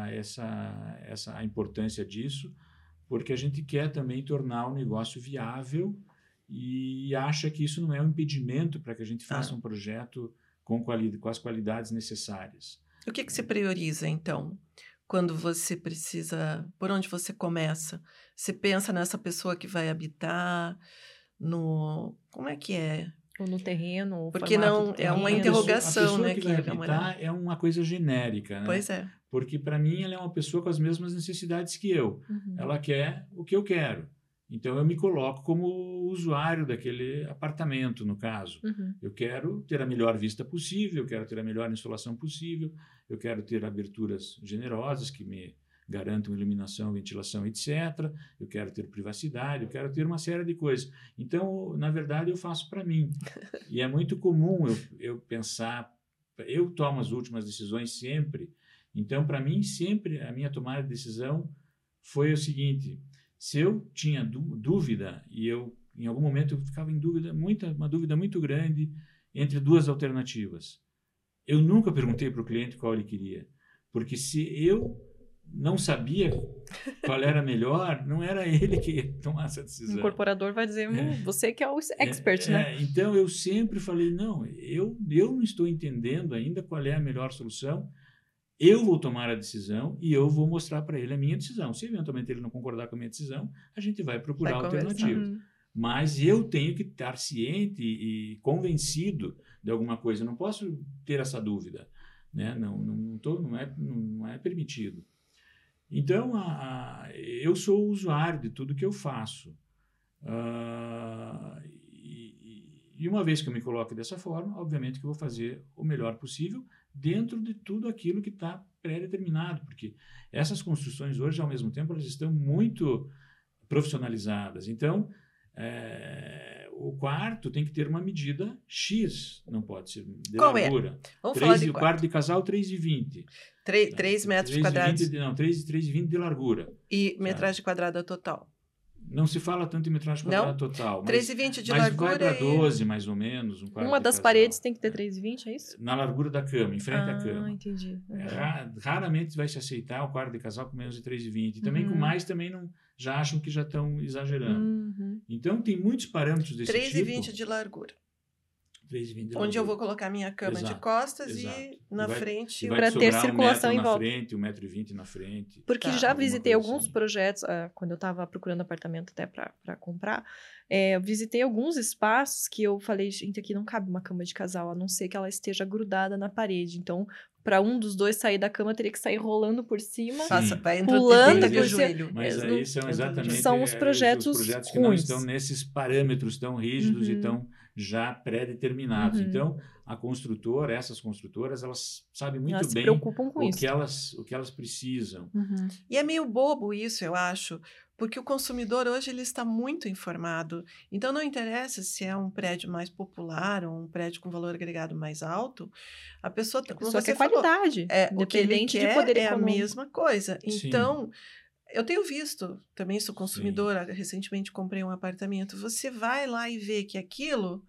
a importância disso, porque a gente quer também tornar o negócio viável e acha que isso não é um impedimento para que a gente faça um projeto com as qualidades necessárias. O que você prioriza, então, quando você precisa... Por onde você começa? Você pensa nessa pessoa que vai habitar, como é que é? Ou no terreno. Porque não é uma interrogação, a pessoa né? que vai habitar é uma coisa genérica, né? Pois é. Porque, para mim, ela é uma pessoa com as mesmas necessidades que eu. Ela quer o que eu quero. Então, eu me coloco como usuário daquele apartamento, no caso. Eu quero ter a melhor vista possível, eu quero ter a melhor insolação possível, eu quero ter aberturas generosas que me garantam iluminação, ventilação, etc. Eu quero ter privacidade, eu quero ter uma série de coisas. Então, na verdade, eu faço para mim. E é muito comum eu pensar... Eu tomo as últimas decisões sempre. Então, para mim, sempre a minha tomada de decisão foi o seguinte: se eu tinha dúvida, e eu, em algum momento, eu ficava em dúvida, uma dúvida muito grande entre duas alternativas. Eu nunca perguntei para o cliente qual ele queria. Porque se eu não sabia qual era melhor, não era ele que ia tomar essa decisão. O incorporador vai dizer, você que é o expert, né? Então, eu sempre falei, não, eu não estou entendendo ainda qual é a melhor solução, eu vou tomar a decisão e eu vou mostrar para ele a minha decisão. Se eventualmente ele não concordar com a minha decisão, a gente vai procurar alternativas. Mas eu tenho que estar ciente e convencido de alguma coisa. Eu não posso ter essa dúvida, né? Não é permitido. Então, eu sou o usuário de tudo que eu faço. E uma vez que eu me coloco dessa forma, obviamente que eu vou fazer o melhor possível dentro de tudo aquilo que está pré-determinado, porque essas construções hoje, ao mesmo tempo, elas estão muito profissionalizadas. Então, o quarto tem que ter uma medida X, não pode ser de Qual largura. Vamos falar de O quarto de casal, 3,20. 3 metros quadrados. 3,20 de largura. E metragem quadrada total. Não se fala tanto em metragem quadrada total. 3,20 de mas largura. Vai para 12, mais ou menos. Uma das paredes tem que ter 3,20, é isso? Na largura da cama, em frente à cama. Ah, entendi. Raramente vai se aceitar o quarto de casal com menos de 3,20. Também com mais, também não, já acham que já estão exagerando. Então, tem muitos parâmetros desse 3,20 de largura. 3,20 de Onde eu vou colocar minha cama de costas e na frente... Para ter circulação em volta. 1,20 m na frente. Porque já visitei alguns projetos, quando eu estava procurando apartamento até para comprar, eu visitei alguns espaços que eu falei, gente, aqui não cabe uma cama de casal, a não ser que ela esteja grudada na parede. Então, para um dos dois sair da cama, teria que sair rolando por cima, vai pulando por joelho. Mas aí são exatamente são os projetos que não estão nesses parâmetros tão rígidos e tão já pré-determinados. Então, essas construtoras, elas sabem muito elas bem se preocupam com o que elas precisam. E é meio bobo isso, eu acho, porque o consumidor hoje ele está muito informado. Então, não interessa se é um prédio mais popular ou um prédio com valor agregado mais alto, a pessoa quer qualidade, independente de poder econômico. É a mesma coisa. Então... Eu tenho visto, também sou consumidora, recentemente comprei um apartamento. Você vai lá e vê que aquilo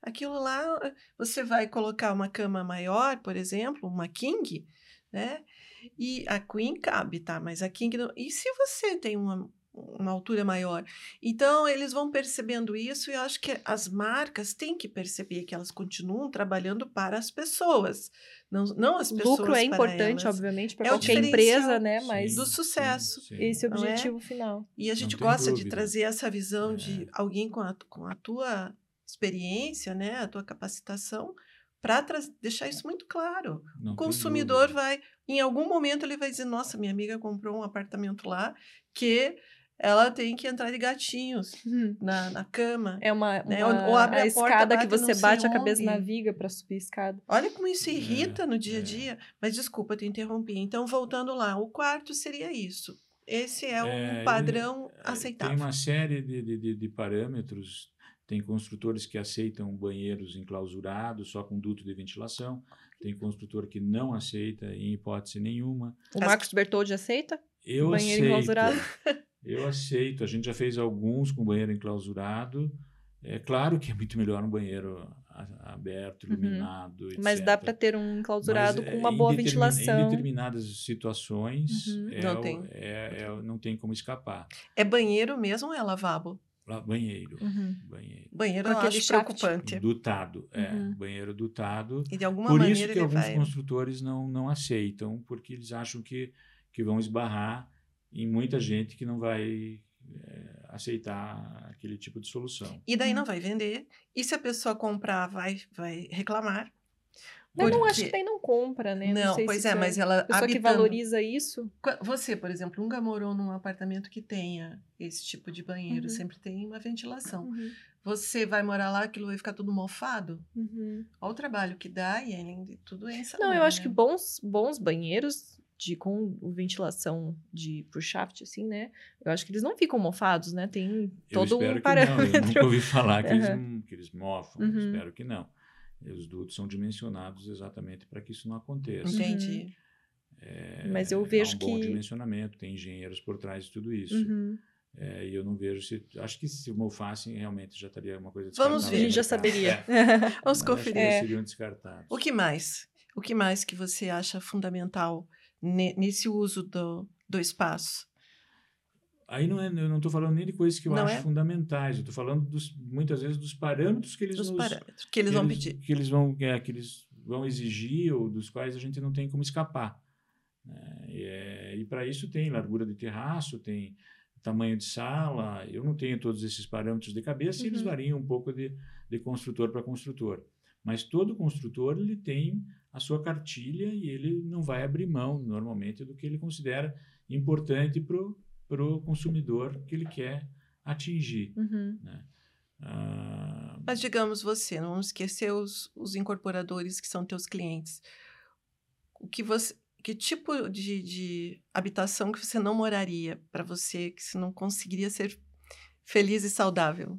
lá, você vai colocar uma cama maior, por exemplo, uma king, né? E a queen cabe, tá? Mas a king não. E se você tem uma altura maior? Então, eles vão percebendo isso e eu acho que as marcas têm que perceber que elas continuam trabalhando para as pessoas, não as pessoas. Lucro é importante, obviamente, para qualquer empresa, né? Mas do sucesso. Esse é o objetivo final. E a gente gosta de trazer essa visão de alguém com a tua experiência, né? A tua capacitação, para deixar isso muito claro. O consumidor em algum momento ele vai dizer, nossa, minha amiga comprou um apartamento lá que ela tem que entrar de gatinhos na cama. É uma ou abre a escada porta, que você bate a cabeça na viga para subir a escada. Olha como isso irrita no dia a dia. Mas desculpa, te interrompi. Então, voltando lá, o quarto seria isso. Esse é o padrão aceitável. Tem uma série de parâmetros. Tem construtores que aceitam banheiros enclausurados, só com duto de ventilação. Tem construtor que não aceita, em hipótese nenhuma. O Marcos Bertoldi aceita? Eu banheiro aceito. Enclausurado? Eu aceito. A gente já fez alguns com banheiro enclausurado. É claro que é muito melhor um banheiro aberto, iluminado, etc. Mas dá para ter um enclausurado com uma boa ventilação. Em determinadas situações, não tem como escapar. É banheiro mesmo ou é lavabo? Banheiro. Banheiro eu acho preocupante. Dutado, banheiro dutado. E de alguma Por maneira isso que alguns construtores não aceitam, porque eles acham que vão esbarrar em muita gente que não vai aceitar aquele tipo de solução. E daí não vai vender. E se a pessoa comprar, vai reclamar. Eu não acho que daí não compra, né? Não, pois é, mas ela... A pessoa que valoriza isso... Você, por exemplo, nunca morou num apartamento que tenha esse tipo de banheiro. Sempre tem uma ventilação. Você vai morar lá, aquilo vai ficar tudo mofado? Olha o trabalho que dá e além de tudo é isso. Não, eu acho que bons banheiros com ventilação por shaft, assim, né? Eu acho que eles não ficam mofados, né? Tem todo um parâmetro. Eu nunca ouvi falar que eles mofam. Eu espero que não. Os dutos são dimensionados exatamente para que isso não aconteça. Entendi. Mas eu vejo que... Há um bom dimensionamento, tem engenheiros por trás de tudo isso. E eu não vejo acho que se mofassem, realmente já estaria uma coisa descartável. Vamos ver. A gente já saberia. Vamos conferir. Seriam descartados. O que mais? O que mais que você acha fundamental nesse uso do espaço? Aí eu não estou falando nem de coisas que eu acho fundamentais, eu estou falando muitas vezes dos parâmetros que eles vão pedir. Que eles vão exigir ou dos quais a gente não tem como escapar. E para isso tem largura de terraço, tem tamanho de sala. Eu não tenho todos esses parâmetros de cabeça e eles variam um pouco de construtor para construtor. Mas todo construtor ele tem a sua cartilha e ele não vai abrir mão, normalmente, do que ele considera importante para o consumidor que ele quer atingir. Né? Mas, digamos, não vamos esquecer os incorporadores que são teus clientes. Que tipo de habitação que você não moraria para você, que você não conseguiria ser feliz e saudável?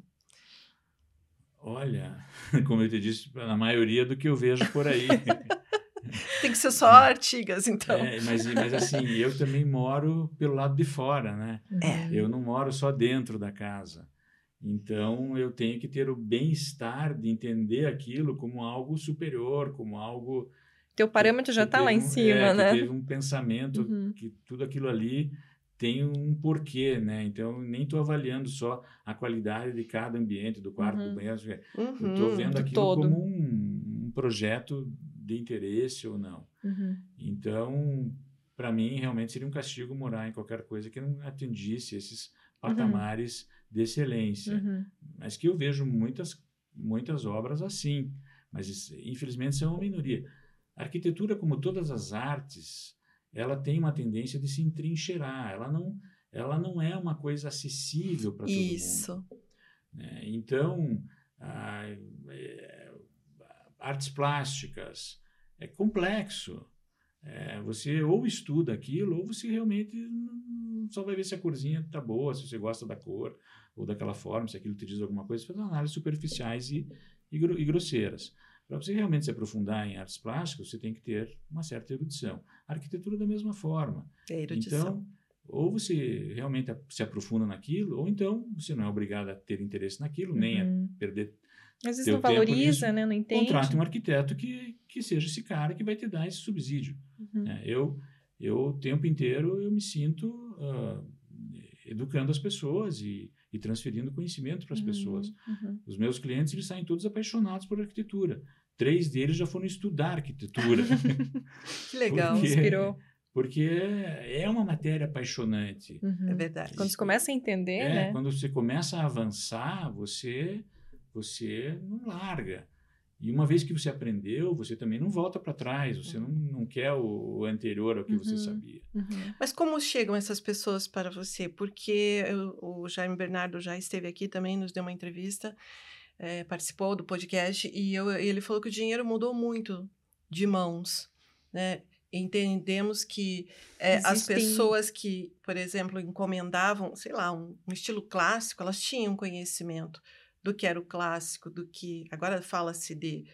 Olha, como eu te disse, na maioria do que eu vejo por aí. Tem que ser só Artigas, então. Mas assim, eu também moro pelo lado de fora, né? É. Eu não moro só dentro da casa. Então, eu tenho que ter o bem-estar de entender aquilo como algo superior, como algo... Teu parâmetro já está lá em cima, né? Que teve um pensamento, que tudo aquilo ali tem um porquê, né? Então, nem estou avaliando só a qualidade de cada ambiente, do quarto, do banheiro. Eu estou vendo aquilo como um projeto de interesse ou não. Então, para mim, realmente seria um castigo morar em qualquer coisa que não atingisse esses patamares de excelência. Mas que eu vejo muitas obras assim. Mas, infelizmente, são uma minoria. A arquitetura, como todas as artes, ela tem uma tendência de se entrincheirar. Ela não é uma coisa acessível para todo mundo. Então, artes plásticas é complexo. Você ou estuda aquilo, ou você realmente só vai ver se a corzinha está boa, se você gosta da cor ou daquela forma, se aquilo te diz alguma coisa. Você faz análises superficiais e grosseiras. Para você realmente se aprofundar em artes plásticas, você tem que ter uma certa erudição. A arquitetura da mesma forma. Então, ou você realmente se aprofunda naquilo, ou então você não é obrigado a ter interesse naquilo, nem a perder às vezes não valoriza, né? Não entende. Contrate um arquiteto que seja esse cara que vai te dar esse subsídio. Eu, o tempo inteiro, eu me sinto educando as pessoas e transferindo conhecimento para as pessoas. Os meus clientes, eles saem todos apaixonados por arquitetura. 3 deles já foram estudar arquitetura. Que legal, inspirou. Porque é uma matéria apaixonante. É verdade. Quando você começa a entender, né? Quando você começa a avançar, você não larga. E uma vez que você aprendeu, você também não volta para trás. Você não quer o anterior ao que você sabia. Mas como chegam essas pessoas para você? Porque o Jaime Bernardo já esteve aqui também, nos deu uma entrevista, participou do podcast, e ele falou que o dinheiro mudou muito de mãos, né? Entendemos que as pessoas que, por exemplo, encomendavam, sei lá, um estilo clássico, elas tinham conhecimento do que era o clássico, do que... Agora fala-se de...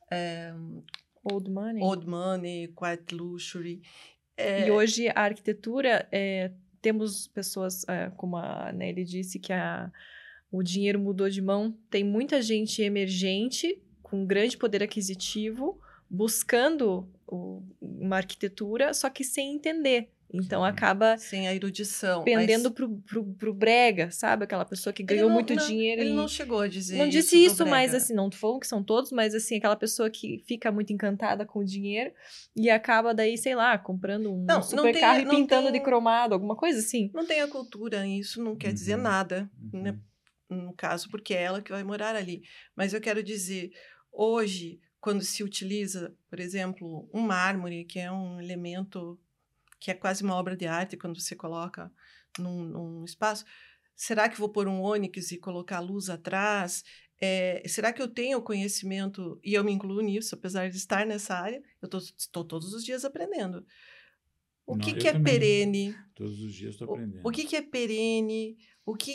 Old money, quiet luxury. E hoje a arquitetura, temos pessoas, como a Nelly disse, que o dinheiro mudou de mão. Tem muita gente emergente, com grande poder aquisitivo, buscando uma arquitetura, só que sem entender. Então, acaba... Sem a erudição. Pendendo pro brega, sabe? Aquela pessoa que ganhou muito dinheiro. Ele não chegou a dizer isso. Não disse isso, mas assim, não tô falando que são todos, mas assim, aquela pessoa que fica muito encantada com o dinheiro e acaba daí, sei lá, comprando um super carro e pintando de cromado, alguma coisa assim. Não tem a cultura, isso não quer dizer nada, né? No caso, porque é ela que vai morar ali. Mas eu quero dizer, hoje, quando se utiliza, por exemplo, um mármore, que é um elemento que é quase uma obra de arte quando você coloca num espaço, será que vou pôr um ônix e colocar luz atrás? Será que eu tenho conhecimento, e eu me incluo nisso, apesar de estar nessa área, eu estou todos os dias aprendendo. O que é perene? Todos os dias estou aprendendo. O que é perene? O que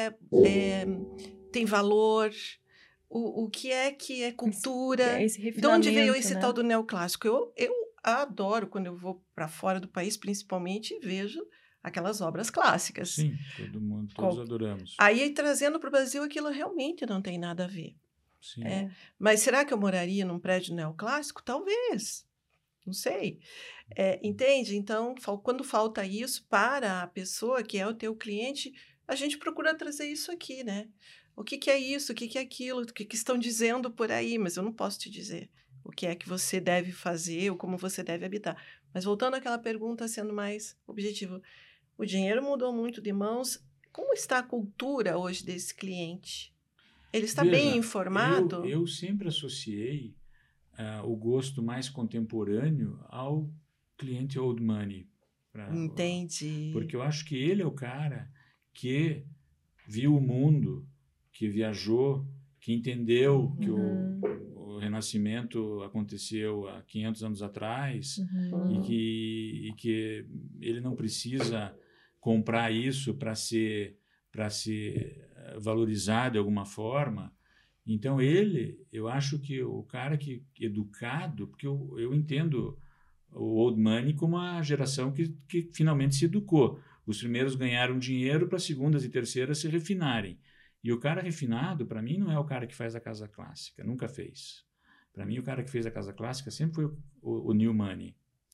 tem valor? O que é cultura? De onde veio esse tal do neoclássico? Eu adoro quando eu vou para fora do país, principalmente, e vejo aquelas obras clássicas. Sim, todos adoramos. Aí, trazendo para o Brasil, aquilo realmente não tem nada a ver. Sim. Mas será que eu moraria num prédio neoclássico? Talvez. Não sei. Entende? Então, quando falta isso para a pessoa que é o teu cliente, a gente procura trazer isso aqui, né? O que é isso? O que é aquilo? O que estão dizendo por aí? Mas eu não posso te dizer o que é que você deve fazer ou como você deve habitar. Mas voltando àquela pergunta, sendo mais objetivo, o dinheiro mudou muito de mãos. Como está a cultura hoje desse cliente? Ele está bem informado? Eu sempre associei o gosto mais contemporâneo ao cliente old money. Entendi. Porque eu acho que ele é o cara que viu o mundo, que viajou, que entendeu que o Renascimento aconteceu há 500 anos atrás e que ele não precisa comprar isso para se valorizar de alguma forma. Então, eu acho que o cara que educado, porque eu entendo o old money como a geração que finalmente se educou. Os primeiros ganharam dinheiro para as segundas e terceiras se refinarem. E o cara refinado, para mim, não é o cara que faz a casa clássica, nunca fez. Para mim, o cara que fez a casa clássica sempre foi o new money.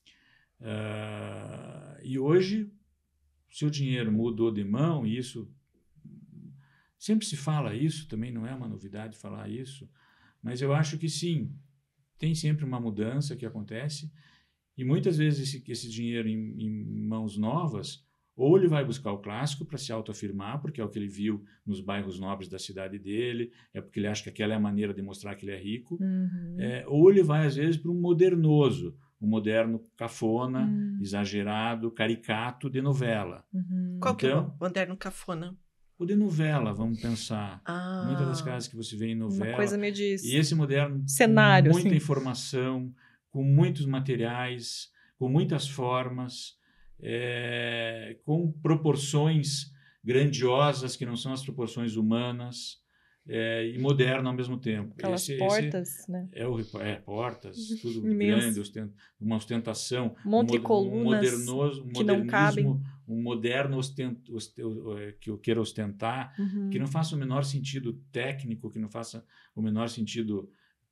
E hoje, seu dinheiro mudou de mão, e isso sempre se fala isso, também não é uma novidade falar isso, mas eu acho que sim, tem sempre uma mudança que acontece, e muitas vezes esse dinheiro em mãos novas, ou ele vai buscar o clássico para se autoafirmar, porque é o que ele viu nos bairros nobres da cidade dele, é porque ele acha que aquela é a maneira de mostrar que ele é rico, ou ele vai, às vezes, para um modernoso, um moderno cafona, exagerado, caricato de novela. Qual que é o moderno cafona? O de novela, vamos pensar. Muitas das casas que você vê em novela. Uma coisa meio de e esse moderno, cenário, com muita assim. Informação, com muitos materiais, com muitas formas, com proporções grandiosas que não são as proporções humanas, e moderno ao mesmo tempo. Aquelas portas, né? Portas, tudo imenso. grande, uma ostentação. Monte de colunas que não cabem. Um moderno que eu queira ostentar, que não faça o menor sentido técnico, que não faça o menor sentido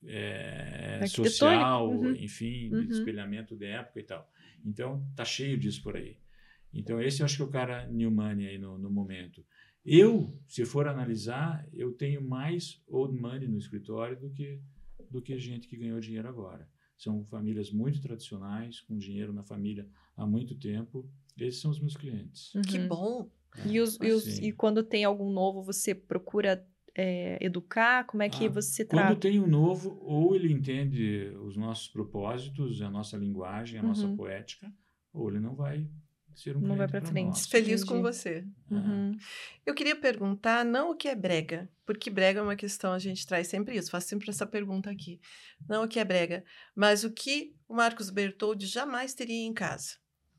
social, enfim, de espelhamento de época e tal. Então, tá cheio disso por aí. Então, esse eu acho que é o cara new money aí no momento. Se for analisar, eu tenho mais old money no escritório do que gente que ganhou dinheiro agora. São famílias muito tradicionais, com dinheiro na família há muito tempo. Esses são os meus clientes. Que bom! E quando tem algum novo, você procura educar? Como é que você trata? Quando tem um novo, ou ele entende os nossos propósitos, a nossa linguagem, a nossa poética, ou ele não vai ser um não vai para frente. Nós. Feliz com você. Eu queria perguntar, não o que é brega, porque brega é uma questão, a gente traz sempre isso, faço sempre essa pergunta aqui. Não o que é brega, mas o que o Marcos Bertoldi jamais teria em casa.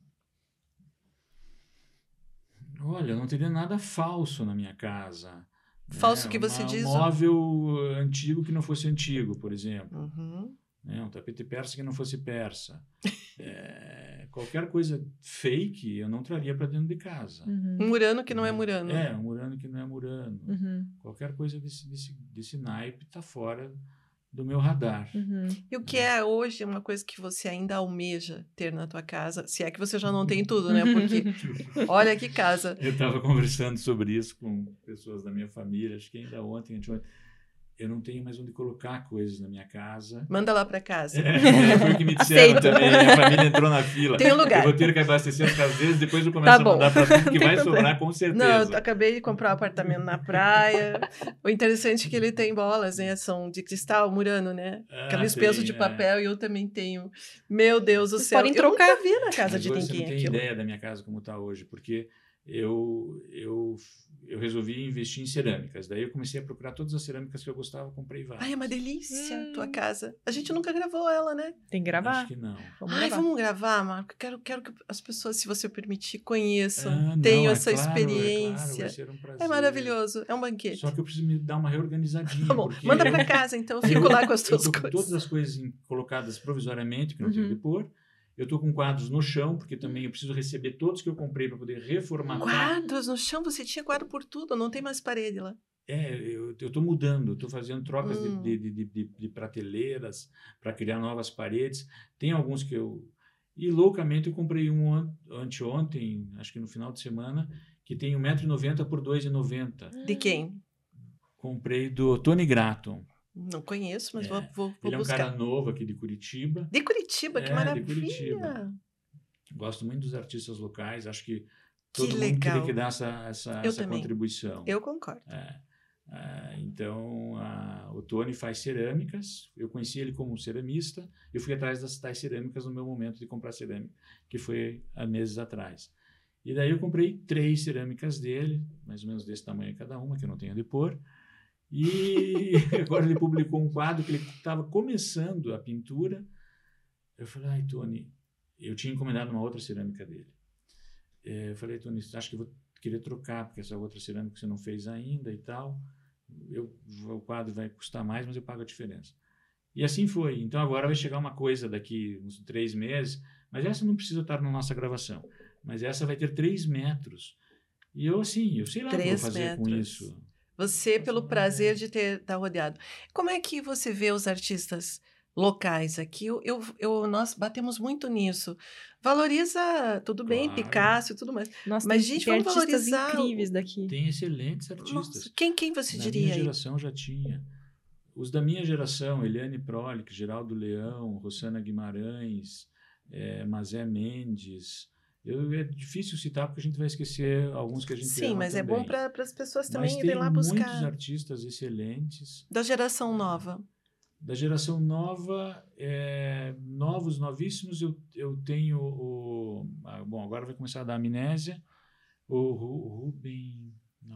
Olha, eu não teria nada falso na minha casa. Falso que você diz? Um móvel antigo que não fosse antigo, por exemplo. Um tapete persa que não fosse persa. Qualquer coisa fake eu não traria para dentro de casa. Um murano que não é murano. Um murano que não é murano. Qualquer coisa desse naipe está fora do meu radar. E o que é hoje uma coisa que você ainda almeja ter na tua casa? Se é que você já não tem tudo, né? Porque olha que casa. Eu estava conversando sobre isso com pessoas da minha família, acho que ainda ontem, eu não tenho mais onde colocar coisas na minha casa. Manda lá para casa. Foi o que me disseram também. Minha família entrou na fila. Tem um lugar. Eu vou ter que abastecer as vezes, depois eu começo a mandar para tudo que vai sobrar, com certeza. Não, eu acabei de comprar um apartamento na praia. O interessante é que ele tem bolas, né? São de cristal, murano, né? Aqueles pesos de papel, e eu também tenho. Meu Deus do céu. Podem trocar. Eu nunca vi na casa de ninguém aquilo. Você não tem aquilo. ideia da minha casa como está hoje, porque eu resolvi investir em cerâmicas. Daí eu comecei a procurar todas as cerâmicas que eu gostava, comprei várias. Ai, é uma delícia tua casa. A gente nunca gravou ela, né? Tem que gravar. Acho que não. Vamos gravar, Marco. Quero que as pessoas, se você permitir, conheçam, tenham essa experiência. Vai ser um prazer. É maravilhoso. É um banquete. Só que eu preciso me dar uma reorganizadinha. Tá bom, manda para casa, então. Eu fico lá com as tuas coisas. Todas as coisas colocadas provisoriamente, que não tenho de pôr. Eu estou com quadros no chão, porque também eu preciso receber todos que eu comprei para poder reformatar. Quadros no chão? Você tinha quadro por tudo, não tem mais parede lá. Eu estou mudando, estou fazendo trocas de prateleiras para criar novas paredes. Tem alguns que eu... E loucamente eu comprei um anteontem, acho que no final de semana, que tem 1,90 m por 2,90 m. De quem? Comprei do Tony Gratton. Não conheço, mas vou ele buscar. Ele é um cara novo aqui de Curitiba. De Curitiba, que maravilha! De Curitiba. Gosto muito dos artistas locais, acho que todo mundo legal. teria que dar essa contribuição. Eu concordo. Então, o Tony faz cerâmicas, eu conheci ele como ceramista, eu fui atrás das tais cerâmicas no meu momento de comprar cerâmica, que foi há meses atrás. E daí eu comprei 3 cerâmicas dele, mais ou menos desse tamanho cada uma, que eu não tenho de pôr. E agora ele publicou um quadro que ele estava começando a pintura. Eu falei, Tony, eu tinha encomendado uma outra cerâmica dele. Eu falei, Tony, acho que vou querer trocar, porque essa outra cerâmica você não fez ainda e tal. O quadro vai custar mais, mas eu pago a diferença. E assim foi. Então agora vai chegar uma coisa daqui uns 3 meses, mas essa não precisa estar na nossa gravação. Mas essa vai ter 3 metros. E eu, assim, eu sei lá o que eu vou fazer com isso. Você, pelo prazer de estar rodeado. Como é que você vê os artistas locais aqui? Nós batemos muito nisso. Valoriza, tudo bem, Picasso e tudo mais. Nossa, mas, tem gente, vamos artistas valorizar incríveis daqui. Tem excelentes artistas. Nossa, quem você diria aí? Na minha geração já tinha. Os da minha geração, Eliane Prolich, Geraldo Leão, Rossana Guimarães, Mazé Mendes. É difícil citar porque a gente vai esquecer alguns que a gente ama. Sim, mas também. É bom para as pessoas também irem lá buscar. buscar. Muitos artistas excelentes. Da geração nova. Da geração nova, novos, novíssimos, eu tenho bom, agora vai começar a dar amnésia. O Rubem...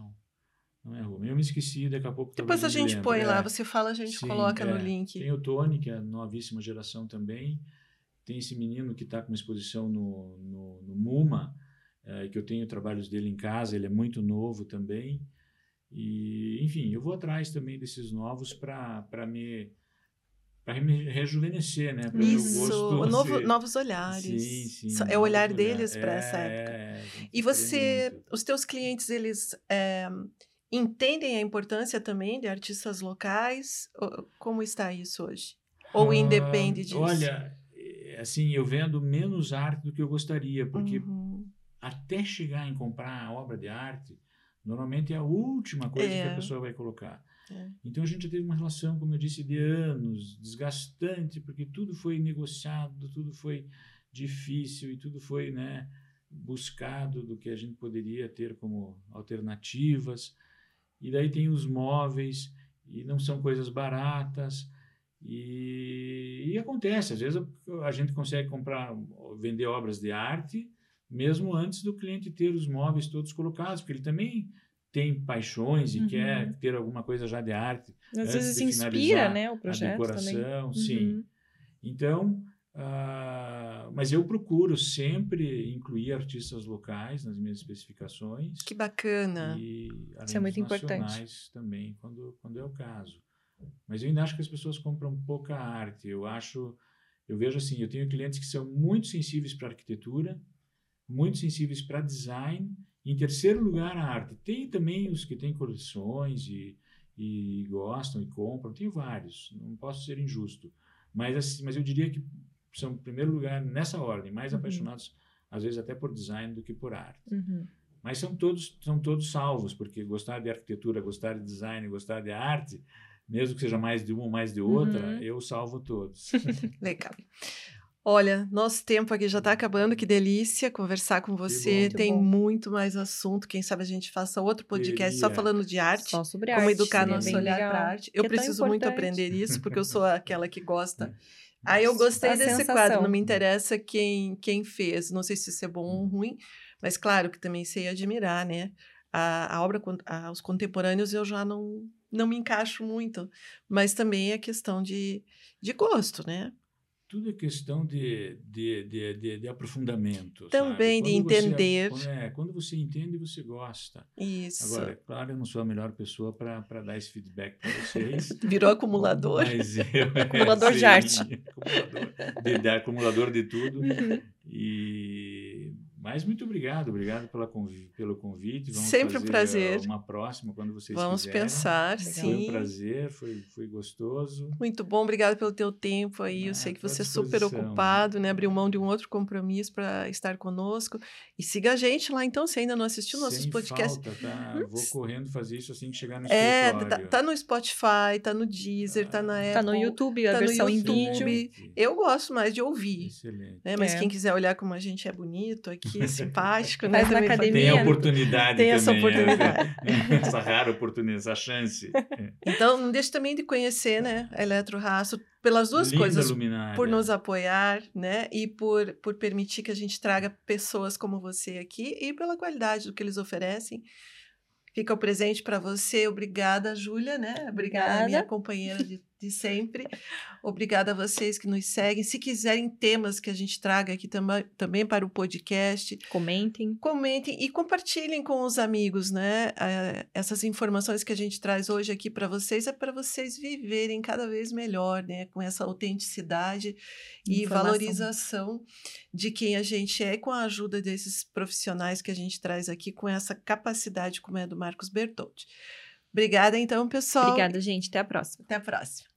Não é Rubem. Eu me esqueci, daqui a pouco... Depois a gente põe lá, você fala, a gente coloca no link. Tem o Tony, que é a novíssima geração também. Tem esse menino que está com uma exposição no MUMA, que eu tenho trabalhos dele em casa, ele é muito novo também. E, enfim, eu vou atrás também desses novos para me rejuvenescer, né? Isso, novos olhares. Sim, é o olhar deles para essa época. E os teus clientes, eles entendem a importância também de artistas locais? Como está isso hoje? Ou independe disso? Olha, assim, eu vendo menos arte do que eu gostaria, porque até chegar em comprar a obra de arte, normalmente é a última coisa que a pessoa vai colocar. Então a gente já teve uma relação, como eu disse, de anos, desgastante, porque tudo foi negociado, tudo foi difícil e tudo foi, né, buscado do que a gente poderia ter como alternativas. E daí tem os móveis, e não são coisas baratas, e acontece, às vezes a gente consegue vender obras de arte, mesmo antes do cliente ter os móveis todos colocados, porque ele também tem paixões e quer ter alguma coisa já de arte. Às vezes inspira, né, o projeto a decoração, também. Sim. Então, mas eu procuro sempre incluir artistas locais nas minhas especificações. Que bacana. E isso é muito importante. Também, quando é o caso. Mas eu ainda acho que as pessoas compram pouca arte. Eu vejo assim, eu tenho clientes que são muito sensíveis para arquitetura, muito sensíveis para design. Em terceiro lugar, a arte. Tem também os que têm coleções e gostam e compram. Tem vários, não posso ser injusto. Mas eu diria que são, em primeiro lugar, nessa ordem, mais apaixonados, às vezes até por design do que por arte. Mas são todos salvos, porque gostar de arquitetura, gostar de design, gostar de arte, mesmo que seja mais de uma ou mais de outra, eu salvo todos. Legal. Olha, nosso tempo aqui já está acabando, que delícia conversar com você. Tem muito mais assunto. Quem sabe a gente faça outro podcast só falando de arte. Só sobre como arte. educar nosso olhar para a arte. Eu preciso muito aprender isso, porque eu sou aquela que gosta. Aí eu gostei desse quadro, não me interessa quem fez. Não sei se isso é bom ou ruim, mas claro que também sei admirar, né? A obra, os contemporâneos eu já não me encaixo muito, mas também é questão de gosto, né? Tudo é questão de aprofundamento. Também, de entender. Quando você entende, você gosta. Isso. Agora, é claro, eu não sou a melhor pessoa para dar esse feedback para vocês. Virou acumulador. Mas acumulador de arte. Acumulador de tudo. Mas muito obrigado pelo convite. Vamos sempre um prazer. Uma próxima, quando vocês Vamos quiserem. Pensar, Legal. sim. Foi um prazer, foi gostoso. Muito bom, obrigado pelo teu tempo aí. Eu sei que você é super ocupado, né? Abriu mão de um outro compromisso para estar conosco. E siga a gente lá, então, se ainda não assistiu nossos podcasts. Falta, tá? Vou correndo fazer isso assim que chegar no escritório. Tá no Spotify, tá no Deezer, tá na Apple. Tá no YouTube, a versão em vídeo. Eu gosto mais de ouvir. Excelente. Né? Mas quem quiser olhar como a gente é bonito aqui, simpático, né? Faz na academia. Tem a oportunidade Tem também. Essa oportunidade. Essa rara oportunidade, essa chance. Então, não deixe também de conhecer, né, a Eletrorastro, pelas duas coisas. Luminária. Por nos apoiar, né, e por permitir que a gente traga pessoas como você aqui e pela qualidade do que eles oferecem. Fica o presente para você. Obrigada, Júlia, né? Obrigada, minha companheira de de sempre. Obrigada a vocês que nos seguem. Se quiserem temas que a gente traga aqui também para o podcast, comentem e compartilhem com os amigos, né? Essas informações que a gente traz hoje aqui para vocês é para vocês viverem cada vez melhor, né? Com essa autenticidade e valorização de quem a gente é, com a ajuda desses profissionais que a gente traz aqui, com essa capacidade como é do Marcos Bertoldi. Obrigada, então, pessoal. Obrigada, gente. Até a próxima. Até a próxima.